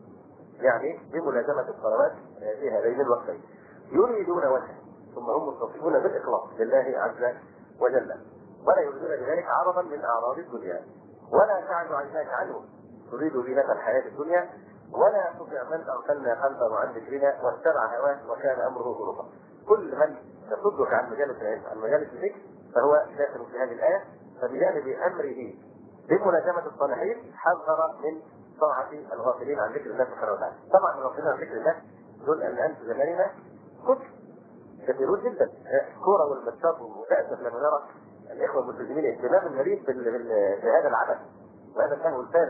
يعني بملازمة الصلوات في هذين الوقتين، يريدون وجهه، ثم هم متصفون بالإخلاص لله عز وجل، ولا يريدون بذلك عرضا من أعراض الدنيا، ولا تعد عيناك عنه تريد زينة الحياة الدنيا، ولا تطع من أغفلنا قلبه عن ذكرنا واتبع هواه وكان أمره فرطا. كل من يصدك عن مجالس العلم عن مجالس الذكر فهو داخل في هذه الآية. فبجانب أمره بملازمة الصالحين حذر من طاعة الغافلين عن ذكر الله سبحانه وتعالى. طبعا الغافلين عن ذكر الله دول الآن في زماننا كتر كثيرون جدا، الكورة والماتشات، وتأسف لما نرى الإخوة الملتزمين اهتمام غريب بهذا العبث وهذا الفهم الفارغ،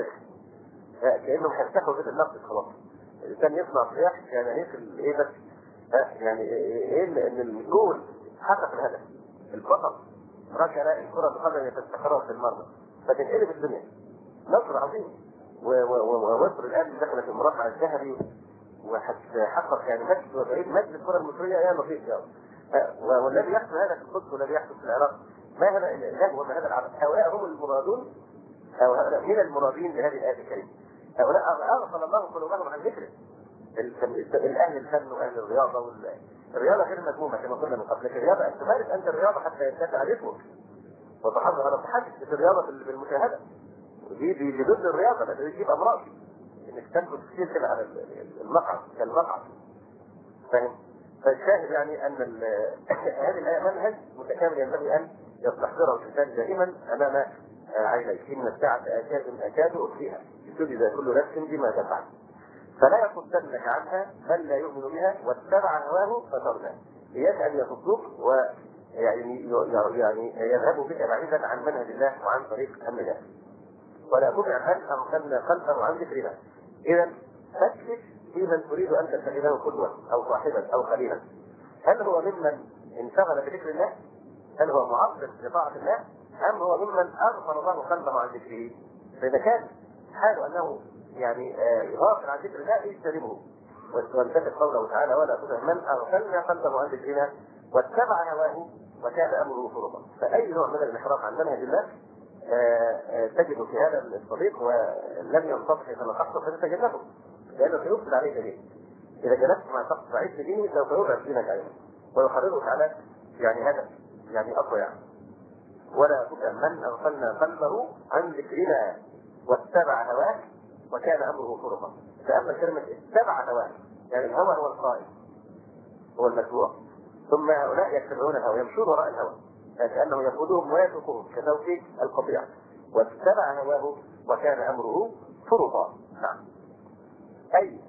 كأنهم هيفتحوا بيت النقد خلاص. الإنسان يصنع صياح يعني يقول إيه بس يعني إيه إن الجول حقق الهدف، البطل ركن الكرة بقدر يتستقر في المرمى فتنقلب الدنيا. نصر عظيم. ومصر الآن دخلت المربع الذهبي وحقق يعني مجد وبعيد مجد الكرة المصرية يا لطيف يا والذي يحدث هذا في القدس والذي يحدث في العراق ما هذا إلا هو ما هذا العبث. هؤلاء هم المرادون، هؤلاء من المرادين بهذه الآية الكريمة. هؤلاء أغفل الله قلوبهم عن ذكره. الأهل الفن وأهل الرياضة والرياضة غير مذمومة كما قلنا من قبل، لكن الرياضة أن تمارس أنت الرياضة حتى يرتفع جسمك وتحافظ على صحتك في الرياضة بالمشاهدة، ودي دي ضد الرياضة لأنه يجيب أمراض إنك تنفذ كثير كده على المقعد كالمقعد. فاهم؟ فالشاهد يعني أن هذه الآية منهج متكامل ينبغي أن يستحضره الإنسان دائما أمام عينيه. إن الساعة آكاد أكاد أخفيها لتجزى كل نفس بما تفعل فلا يصدنك عنها من لا يؤمن بها واتبع هواه فتردى. إياك أن يصدوك ويعني يعني يذهبوا بك بعيدا عن منهج الله وعن طريق النجاة. ولا تطع من أغفلنا قلبه عن ذكرنا. إذا فتش في من تريد أن تتخذه قدوة أو صاحبا أو خليلا. هل هو ممن انشغل بذكر الله؟ هل هو معظم لطاعة الله؟ أم هو ممن أغفل الله قلبه عن ذكره؟ فإذا كان حاله أنه يعني غافل عن ذكر الله يجتنبه. وانتفت قوله تعالى ولا تطع من أغفلنا قلبه عن ذكرنا واتبع هواه وكان أمره فرطا. فأي نوع من الانحراف عن منهج الله تجد في هذا الصديق ولم ينتصح يتلقحه فتتجنبه لأنه سيفسد عليك دينك. إذا جلست مع شخص ضعيف في دينه سوف يضعف دينك عليه ويحررك على يعني هذا يعني أقوى يعني. ولا تطع من أغفلنا قلبه عن ذكرنا واتبع هواه وكان أمره فرطا. فأما كلمة اتبع هواه يعني الهوى هو القائد هو المتبوع، ثم هؤلاء يتبعون الهوى يمشون وراء الهوى كأنه يقودهم ويتركهم كتوفيق القطيع. واتبع هواه وكان أمره فرطا. نعم. أي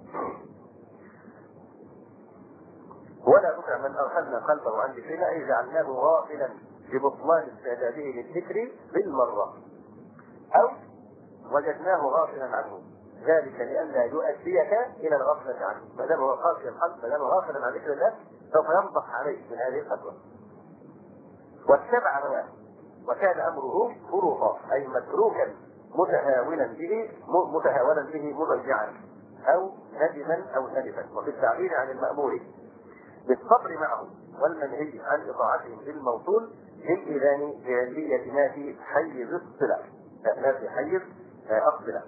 ولا تطع من أغفلنا قلبه عن ذكرنا أي جعلناه غافلا ببطلان استعداده للذكر بالمرة أو وجدناه غافلا عنه ذلك لئلا يؤديك إلى الغفلة عنه. ما دام هو قاسي القلب ما دام غافلا عن ذكر الله سوف ينضح عليه من هذه الفتوى. واتبع هواه وكان امره فرطا، اي متروكا متهاونا به متهاونا به مضيعا او ندما او ندفا. وفي التعبير عن المأمور بالصبر معه والمنهي عن اطاعتهم بالموصول للاذان بعلية ما في حيز الصلة، ما في حيز الصلة.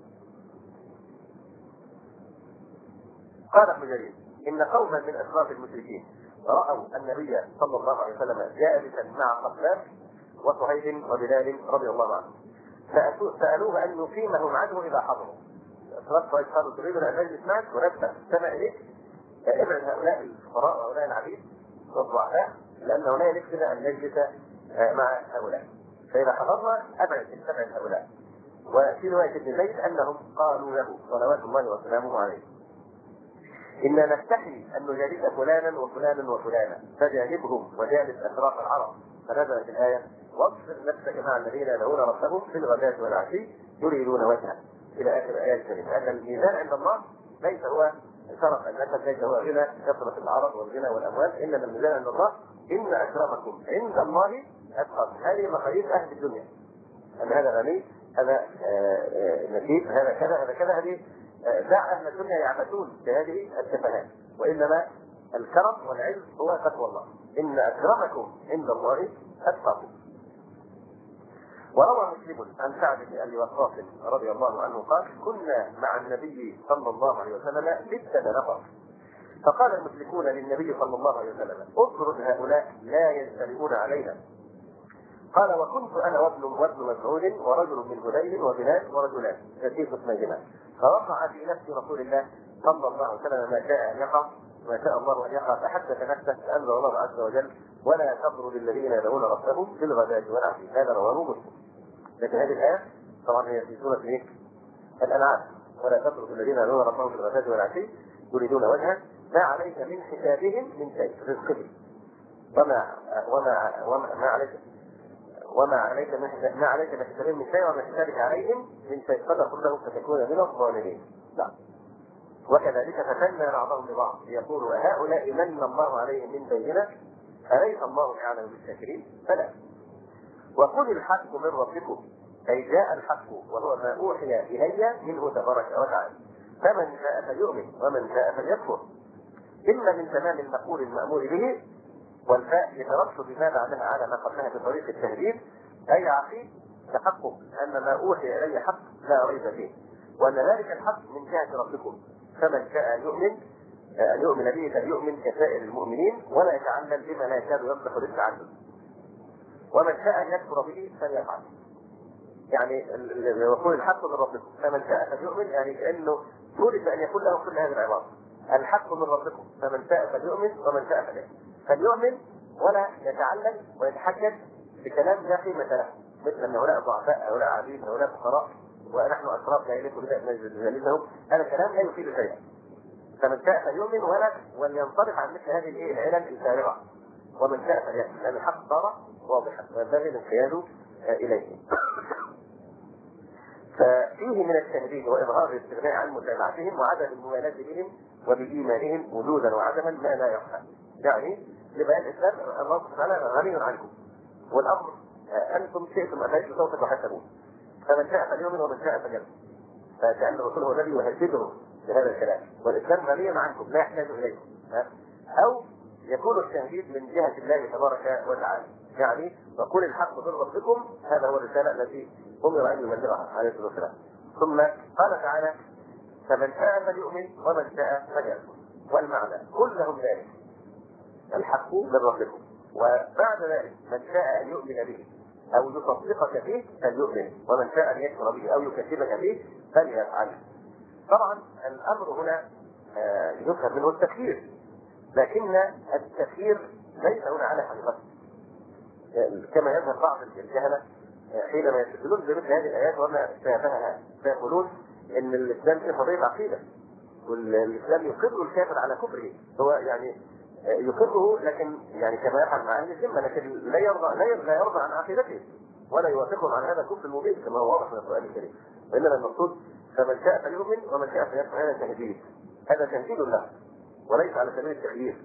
قال ابن جرير ان قوما من اشراف المشركين راوا النبي صلى الله عليه وسلم جالسا مع قتال وصهيب وبلال رضي الله عنهم، سالوه ان يقيمهم عنه اذا حضروا. اشراف قريش قالوا تريد ان نجلس معك ونبدا السماء اليك، ابعد هؤلاء الفقراء وهؤلاء العبيد والضعفاء لانه لا يكفي ان نجلس مع هؤلاء، فاذا حضرنا ابعد استبعد هؤلاء. وفي روايه ابن زيد انهم قالوا له صلوات الله وسلامه عليه إننا نستحي أن نجالس فلانا وفلانا وفلانا فجانبهم وجالس أشراف العرب. فنزلت الآية واصبر نفسك مع الذين يدعون ربهم في الغداة والعشي يريدون وجهه إلى آخر الآية الكريمة. أن الميزان عند الله ليس هو شرف النسب، ليس هو غنى كثرة العرب والغنى والأموال، إنما الميزان عند الله إن أكرمكم عند الله أتقاكم. هذه مقاييس أهل الدنيا، أن هذا غني، هذا نسيب، هذا كذا هذا كذا. هذه دع أهل الدنيا يعبثون بهذه التفاهات، وإنما الكرم والعلم هو تقوى الله. إن أكرمكم عند الله أتقاكم. وروى مسلم عن سعد بن أبي وقاص رضي الله عنه قال كنا مع النبي صلى الله عليه وسلم ستة نفر، فقال المشركون للنبي صلى الله عليه وسلم اطرد هؤلاء لا يجترئون علينا. قال وكنت انا وابن وابن مسعود ورجل من هذيل وبلال ورجلان كثير اسميهما، فوقع في نفس رسول الله صلى الله عليه وسلم ما شاء ان يقع ما شاء الله ان يقع، فحدث نفسه فانزل الله عز وجل ولا تطرد الذين يدعون ربهم بالغداة والعشي. هذا رواه مسلم. لكن هذه الايه طبعا هي في سوره ايه؟ الانعام، ولا تطرد الذين يدعون ربهم بالغداة والعشي يريدون وجهه ما عليك من حسابهم من شيء رزقهم وما وما وما ما عليك وما عليك من ما عليك من حسابهم من شيء وما حسابك عليهم من شيء فدخل له فتكون من الظالمين. نعم. وكذلك فتنا بعضهم ببعض ليقولوا هؤلاء من الله عليهم من بيننا أليس الله أعلم بالشاكرين؟ فلا. وقل الحق من ربكم أي جاء الحق وهو ما أوحي إلي منه تبارك وتعالى، فمن شاء فليؤمن ومن شاء فليكفر. إن من تمام المقول المأمور به والفاء يترتب بما بعدها على ما قبلها بطريق التهديد، أي عقيد تحقق أن ما أوحي إلي حق لا ريب فيه، وأن ذلك الحق من جهة ربكم، فمن شاء يؤمن أن يؤمن به فليؤمن كسائر المؤمنين ولا يتعلل بما لا يكاد يصلح للتعلم، ومن شاء أن يكفر به فليفعل. يعني يقول الحق من ربكم فمن شاء فليؤمن، يعني كأنه طلب أن يكون له كل هذه العبارة، الحق من ربكم فمن شاء فليؤمن ومن شاء فليكفر، فليؤمن ولا يتعلل ويتحجج بكلام لا قيمة له، مثل أن هؤلاء ضعفاء هؤلاء عبيد هؤلاء فقراء ونحن أشراف لا إليكم نجلسهم، هذا كلام لا يفيد شيئا. فمن شاء فليؤمن ولا ولينصرف عن مثل هذه العلل الفارغة، ومن شاء فليكفر، لأن الحق صار واضحا وينبغي الانقياد إليه. ففيه من التهديد وإظهار الاستغناء عن متابعتهم وعدم الموالاة بهم وبإيمانهم وجودا وعدما ما لا يخفى، يعني لبيان الإسلام الله سبحانه وتعالى غني عنكم، والأمر أنتم شئتم أن تعيشوا صوتك وحسبون، فمن شاء فليؤمن ومن شاء فليكفر. فكأن الرسول هو الذي يهدده بهذا الكلام، والإسلام غني عنكم لا يحتاج إليكم. أو يكون التهديد من جهة الله تبارك وتعالى، يعني وقل الحق من ربكم، هذا هو الرسالة التي أمر أن يبلغها عليه الصلاة والسلام. ثم قال تعالى فمن شاء فليؤمن ومن شاء فليكفر، والمعنى كلهم ذلك الحق من ربكم، وبعد ذلك من شاء أن يؤمن به أو يصدقك فيه فليؤمن، ومن شاء أن يكفر به أو يكذبك فيه فليفعل. طبعا الأمر هنا يفهم منه التكفير، لكن التكفير ليس هنا على حقيقته كما يظهر بعض الجهلة حينما يستدلون بمثل هذه الآيات وما شابهها، فيقولون إن الإسلام في قضية عقيدة، والإسلام يقر الكافر على كفره، هو يعني يقره لكن يعني كما يفعل مع أهل الذمة، لكن لا يرضى لا يرضى, لا يرضى عن عقيدته ولا يوافقهم عن هذا الكفر المبين كما هو واضح من القرآن الكريم. وإنما المقصود فمن شاء فليؤمن ومن شاء فليكفر، هذا تهديد، هذا تهديد له وليس على سبيل التخيير.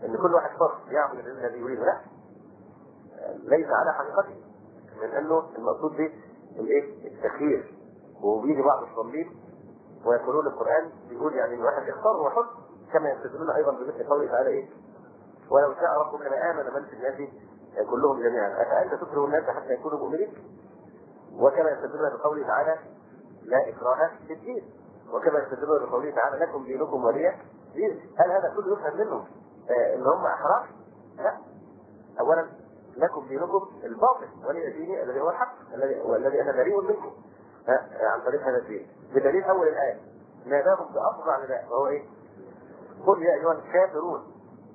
ان كل واحد حر يعمل الذي يريده، لا، ليس على حقيقته، من انه المقصود به الايه؟ التخيير. وبيجي بعض الصليب ويقولون القران بيقول يعني الواحد يختار ويحط، كما يستدلون ايضا بمثل قوله تعالى ايه؟ ولو شاء ربك لآمن من في الناس كلهم جميعا افانت تكره الناس حتى يكونوا مؤمنين. وكما يستدلون بقوله تعالى لا اكراه في الدين. وكما يستدلون بقوله تعالى لكم دينكم ولي دين. هل هذا كله يفهم منهم آه ان هم احرار؟ لا. اولا لكم دينكم الباطل ولي ديني الذي هو الحق الذي والذي انا بريء منكم عن طريق هذا الدين. بدليل اول الايه ناداهم بافظع نداء وهو ايه؟ قل يا ايها الكافرون.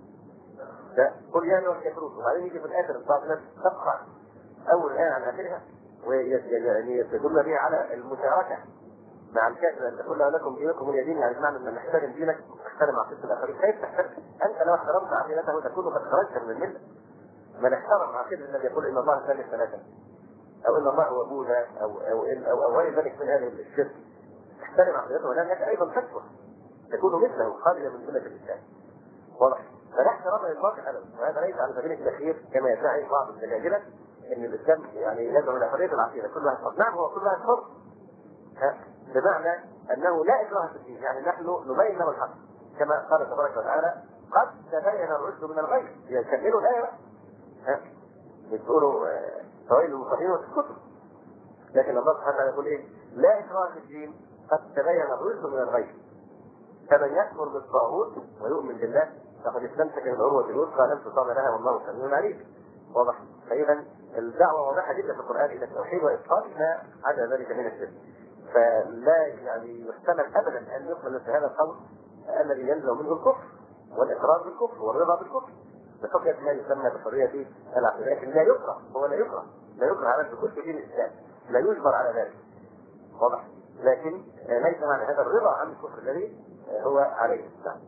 قل يا ايها الكافرون. وبعدين يجي في الاخر الباطل تقطع اول ايه عن اخرها ويعني يستدل بها على المشاركه مع الكافر. ان تقول لكم دينكم ولي دين، يعني بمعنى ان نحترم دينك ونحترم عقيده الاخرين. كيف تحترم؟ انت لو احترمت عقيدته تكون قد خرجت من المله. من احترم عقيده الذي يقول ان الله ثالث ثلاثه او ان الله هو ابونا او او او او غير ذلك من هذه الشرك، احترم عقيدته ولكن ايضا تكفر تكون مثله خارجا من مله الاسلام. واضح؟ فلا احترام للباطل ابدا، وهذا ليس على سبيل التخيير كما يدعي بعض الدجاجله ان الاسلام يعني يدعو الى حريه العقيده، كل واحد حر. نعم هو كل واحد حر، بمعنى انه لا اكراه في الدين، يعني نحن نبين له الحق كما قال تبارك وتعالى قد تبين الرشد من الغي. يكملوا الايه بقى ها بتقولوا فويل للمصلين وتسكتوا، لكن الله سبحانه وتعالى يقول ايه؟ لا اكراه في الدين قد تبين الرشد من الغي فمن يكفر بالطاغوت ويؤمن بالله فقد استمسك بالعروه الوثقى لا انفصام لها والله سميع عليم. واضح؟ فاذا الدعوه واضحه جدا في القران الى التوحيد واسقاط ما عدا ذلك من الشرك. فلا يعني يحتمل ابدا ان يقبل مثل هذا القول الذي ينزل منه الكفر والاقرار بالكفر والرضا بالكفر بحجه ما يسمى بحريه العقيده، لكن لا يكره، هو لا يكره لا يكره على بكل دين الاسلام، لا يجبر على ذلك. واضح؟ لكن ليس معنى هذا الرضا عن الكفر الذي هو عليه السلام.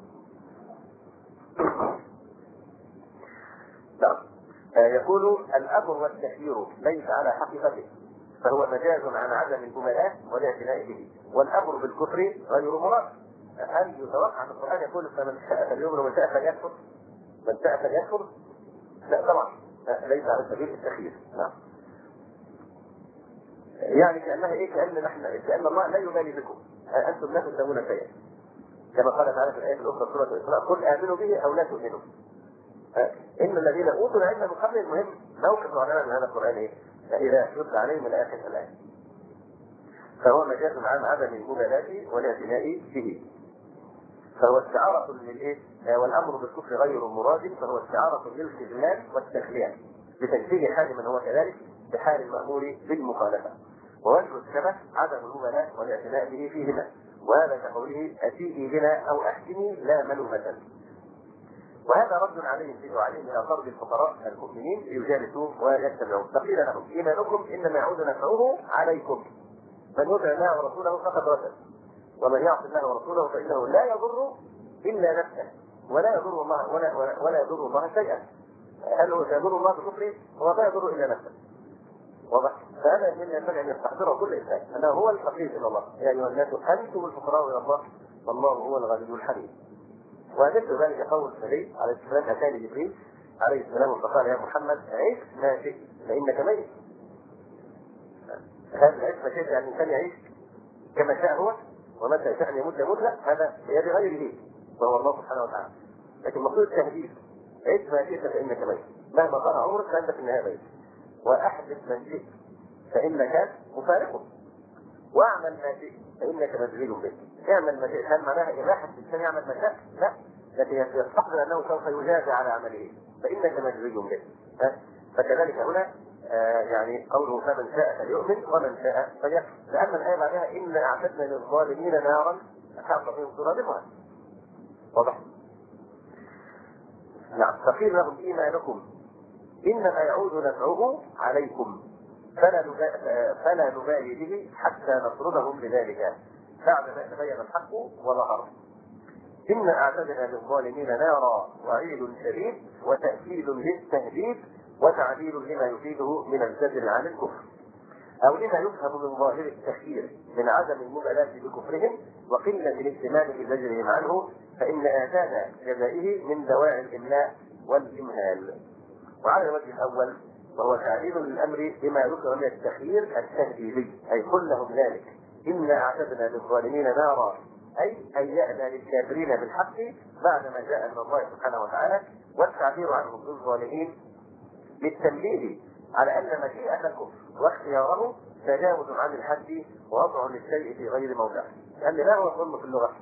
نعم. يقول الامر والتخيير ليس على حقيقته فهو مجاز عن عدم الجملاء والاعتناء به، والامر بالكفر غير مراد. هل يتوقع ان القران يقول فمن شاء فليؤمن ومن شاء فليكفر؟ من شاء فليكفر؟ لا طبعا، ليس على سبيل التخيير. نعم. يعني كانها ايه؟ كان نحن كان الله لا يبالي بكم انتم لا تسلمون شيئا، كما قال تعالى في الايه الاخرى سوره الاسراء قل امنوا به او لا تؤمنوا. ان الذين اوتوا العلم من قبل المهم موقف علماء من هذا القران ايه؟ اذا يتلى عليهم الايه الايه. فهو مجاز عن عدم المبالاه والاعتناء به. فهو استعارة للايه؟ والامر بالكفر غير مراد، فهو استعارة للخذلان والتخلية بتجديد حال من هو كذلك بحال المأمور بالمخالفة. ووجه السبب عدم المبالاة والاعتناء به فيهما، وهذا كقوله أتيئي بنا أو أحسني لا ملومة. وهذا رد عليهم في دعائهم إلى طرد الفقراء المؤمنين ليجالسوهم ويتبعون. فقيل لهم إيمانكم إنما يعود نفعه عليكم، من يطع الله ورسوله فقد رشد، ومن يعص الله ورسوله فإنه لا يضر إلا نفسه ولا يضر الله ولا, ولا, ولا يضر الله شيئا. هل هو يضر الله بكفره؟ هو لا يضر إلا نفسه. واضح؟ فهذا من ينبغي ان يستحضره كل انسان انه هو الفقير الى الله. يا ايها الناس انتم الفقراء الى الله والله هو الغني الحميد. ومثل ذلك قول النبي عليه السلام اتى جبريل عليه السلام فقال يا محمد عيش ما شئت فانك ميت. هذا العيش ما شئت يعني الانسان يعيش كما شاء هو، ومتى شاء ان يموت يموت، لا، هذا بيد غيره وهو الله سبحانه وتعالى. لكن مقصود التهديد عيش ما شئت فانك ميت، مهما طال عمرك فانت في النهايه ميت. واحدث من شئت فانك مفارقه، واعمل ما شئت فانك مشغول به. اعمل ما شئت، هل معناها اباحه الانسان يعمل ما شاء؟ لا، لكن يستحضر انه سوف يجازى على عمله فانك مشغول به. فكذلك هنا آه يعني قوله فمن شاء فليؤمن ومن شاء فليكفر، لان الايه بعدها ان اعتدنا للظالمين نارا احاط بهم سرادقها. واضح؟ نعم. فقيل لهم ايمانكم انما يعود نفعه عليكم فلا فلا نبالي به حتى نطردهم بذلك بعد ما تبين الحق وظهر. إن أعتدنا للظالمين نارا وعيد شديد وتأكيد للتهديد وتعديل لما يفيده من الزجر عن الكفر. أو لما يفهم من ظاهر التخيير من عدم المبالاة بكفرهم وقلة الاهتمام بزجرهم عنه، فإن آثار جزائه من دواعي الإملاء والإمهال. وعلى الوجه الأول وهو تعليل الأمر بما ذكر من التخيير التهديدي، أي قل لهم ذلك إنا أعتدنا للظالمين نارا، أي هيأنا للكافرين بالحق بعدما جاء من الله سبحانه وتعالى، والتعبير عنهم بالظالمين للتنبيه على أن مشيئة الكفر واختياره تجاوز عن الحد ووضع للشيء في غير موضعه. لأن لا هو الظلم في اللغة،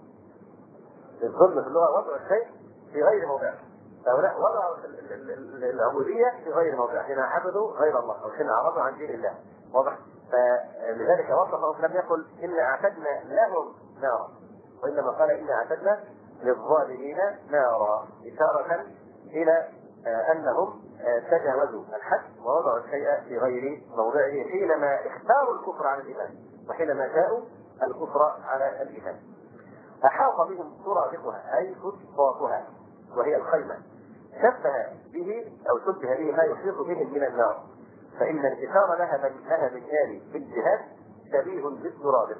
الظلم في اللغة وضع الشيء في غير موضعه. هؤلاء وضعوا العبودية في غير موضعه، هنا عبدوا غير الله أو هنا عرضوا عن دين الله، واضح؟ فلذلك وصفهم، لم يقل إنا أعتدنا لهم نارا، وإنما قال إنا أعتدنا للظالمين نارا، إشارة إلى أنهم تجاوزوا الحد ووضعوا الشيء في غير موضعه حينما اختاروا الكفر على الإيمان، وحينما جاءوا الكفر على الإيمان. أحاط بهم سرادقها أي فسطاطها وهي الخيمة، شبه به أو شبه به ما يحيط بهم من النار، فإن الإشارة لها من لها من آل في الجهاد شبيه بالسرادق.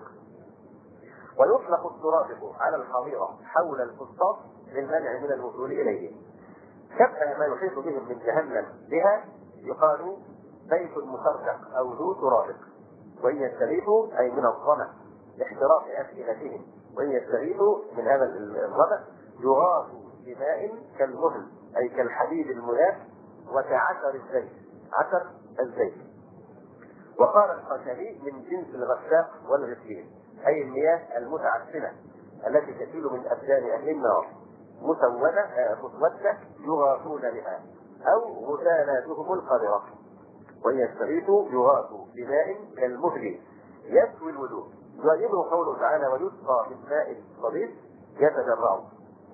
ويطلق السرادق على الحظيرة حول الفسطاط للمنع من الوصول إليه. شبه ما يحيط بهم من جهنم بها يقال بيت مسرق أو ذو سرادق. وإن يستغيثوا أي من الظمأ لاحتراق أفئدتهم، وإن يستغيثوا من هذا الظمأ يغاثوا بماء كالمهل أي كالحديد الملاف وكعسر الزيت، عسر الزيت. وقال الخشبي من جنس الغساق والغسيل، أي المياه المتعفنة التي تسيل من أبدان أهل النار مسودة مسودة يغاثون بها، أو غسالاتهم القذرة. وإن يستغيثوا يغاثوا بماء كالمهل يسوي الوجوه، يعجبه قوله تعالى ويسقى من ماء صديق يتجرعه.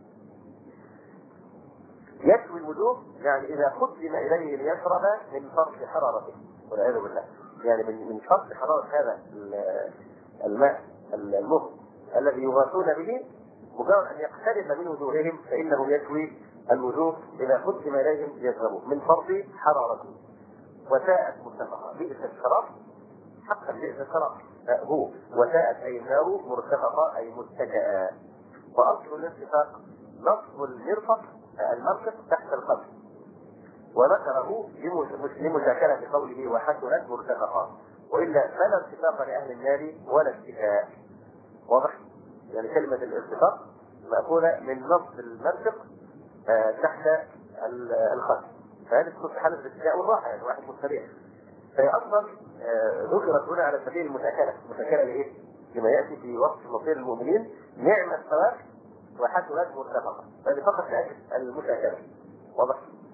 يسوي الوجوه يعني إذا قدم إليه ليشرب من فرط حرارته والعياذ بالله، يعني من من فرط حرارة هذا الماء المهل الذي يغاثون به، مجرد أن يقترب من وجوههم فإنه يسوي الوجوه إذا قدم إليهم ليشربوا من فرط حرارته. وساءت مرتفقة، بئس الشراب، حقا بئس الشراب هو. وساءت أي النار مرتفقة أي متكئة. وأصل الاتفاق نصب المرفق المرفق تحت القبر، وذكره لمشاكلة قوله وحسنت مرتفقة، وإلا فلا اتفاق لأهل النار ولا اتكاء. واضح؟ يعني كلمة الاتفاق مأخوذة من نصب المرفق تحت القبر، فهذه تكون في حالة الاتكاء والراحة، يعني واحد مستريح. فهي أصلا ذكرت هنا على سبيل المشاكلة. المشاكلة لإيه؟ لما يأتي في وصف مصير المؤمنين نعم الثواب وحسنت مرتفقة، فهذه فقط تأتي المشاكلة. واضح؟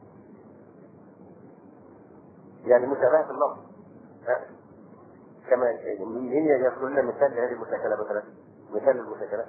يعني مشابهة في اللفظ. كما مين يذكر لنا مثال لهذه المشاكلة؟ مثلا مثال المشاكلة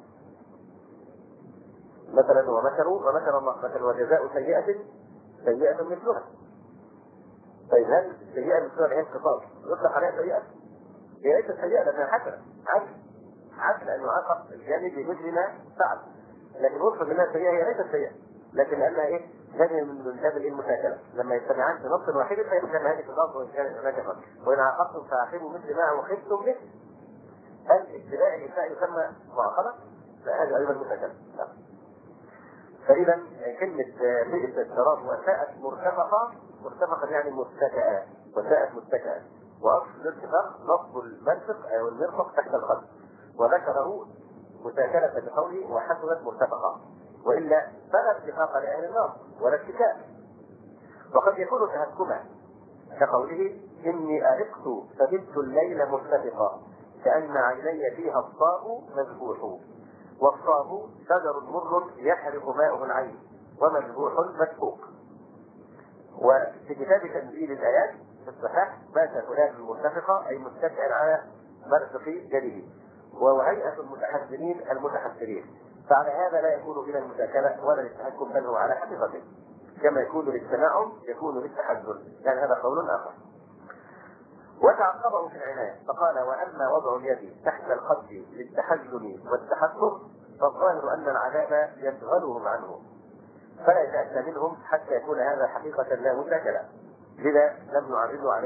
مثلا ومكروا ومكر الله، مثلا وجزاء سيئة سيئة مثلها. طيب هذه السيئة مثلها هي انقطاع يطلق عليها سيئة؟ هي ليست سيئة لأنها حسنة، عدل عدل أن يعاقب الجانب بمثل ما فعل، لكن وصف منها سيئة هي ليست سيئة، لكن لأنها إيه؟ هذه من باب المشاكلة، لما يجتمعان في نص واحد فيجتمع هذه في النص وإن كان هناك فرق. وإن عاقبتم فعاقبوا مثل ما عوقبتم به. هل ابتلاء الإنسان يسمى معاقبة؟ لا، هذه أيضا مشاكلة. فإذا كلمة بئس الشراب وساءت مرتفقة، مرتفقة يعني متكئة، وساءت متكئة. وأصل الاتفاق نصب المرفق أو المرفق تحت القدر، وذكره مشاكلة بقوله وحسنت مرتفقة، وإلا فلا اتفاق لأهل النار ولا اتكاء. وقد يكون تهكما كقوله إني أرقت فبت الليل مرتفقا كأن عيني فيها الصاء مذبوح. والصاء شجر مر يحرق ماؤه العين ومذبوح مسفوق. وفي كتاب تنزيل الآيات في الصحاح مات فلان المرتفقة أي متكئا على مرفق جليل، وهيئة المتحسنين المتحسرين. فعلى هذا لا يكون من المشاكلة ولا للتحكم، بل هو على حقيقته، كما يكون للتنعم يكون للتحزن، يعني هذا قول آخر. وتعقبه في العناية فقال وأما وضع اليد تحت الخد للتحزن والتحسر فالظاهر أن العذاب يشغلهم عنه فلا يتأتى منهم حتى يكون هذا حقيقة لا مشاكلة، لذا لم يعرضوا عليه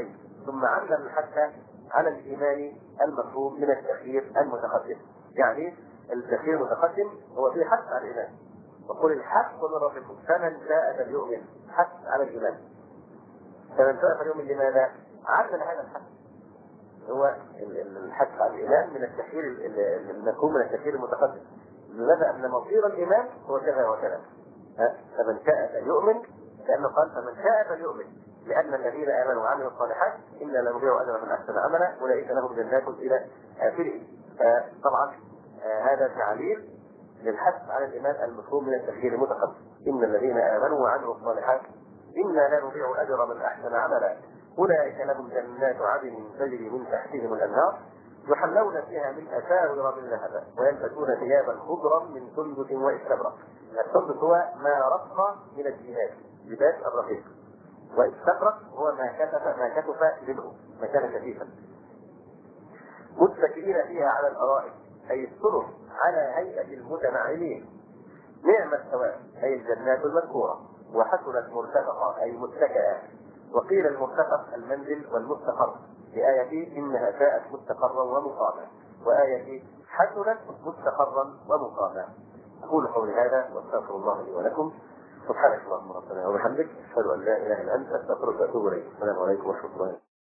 ثم علم الحث على الإيمان المفهوم من التخيير المتقدم. يعني التخيير المتقدم هو في حث على الإيمان، وقل الحق من ربكم فمن شاء فليؤمن، حث على الإيمان. فمن شاء فليؤمن لماذا؟ علم هذا الحث هو الحث على الإيمان من التخيير المفهوم من التخيير المتقدم. لماذا؟ أن مصير الإيمان هو كذا وكذا. فمن شاء فليؤمن، لأنه قال فمن شاء فليؤمن، لأن الذين آمنوا وعملوا الصالحات إنا لا نضيع أجر من أحسن عملا أولئك لهم جنات إلى آخره. طبعا هذا تعليل للحث على الإيمان المفهوم من التخيير المتقدم. إن الذين آمنوا وعملوا الصالحات إنا لا نضيع أجر من أحسن عملا أولئك لهم جنات عدن تجري من تحتهم الأنهار يحلون فيها من أساور من ذهب ويلبسون ثيابا خضرا من سندس واستبرق. السندس هو ما رق من الجهاد، لباس الرقيق، واستبرق هو ما كتف ما كتف منه، ما كان كثيفا. متكئين فيها على الأرائك أي السرر على هيئة المتنعمين. نعم الثواب أي الجنات المذكورة. وحسنت مرتفقة أي متكئة. وقيل المرتفق المنزل والمستقر، بآية إنها ساءت مستقرا ومقاما، وآية حسنت مستقرا ومقاما. أقول قولي هذا واستغفر الله لي ولكم. سبحانك اللهم ربنا وبحمدك، أشهد أن لا إله إلا أنت، أستغفرك وأتوب إليك. السلام عليكم ورحمة الله.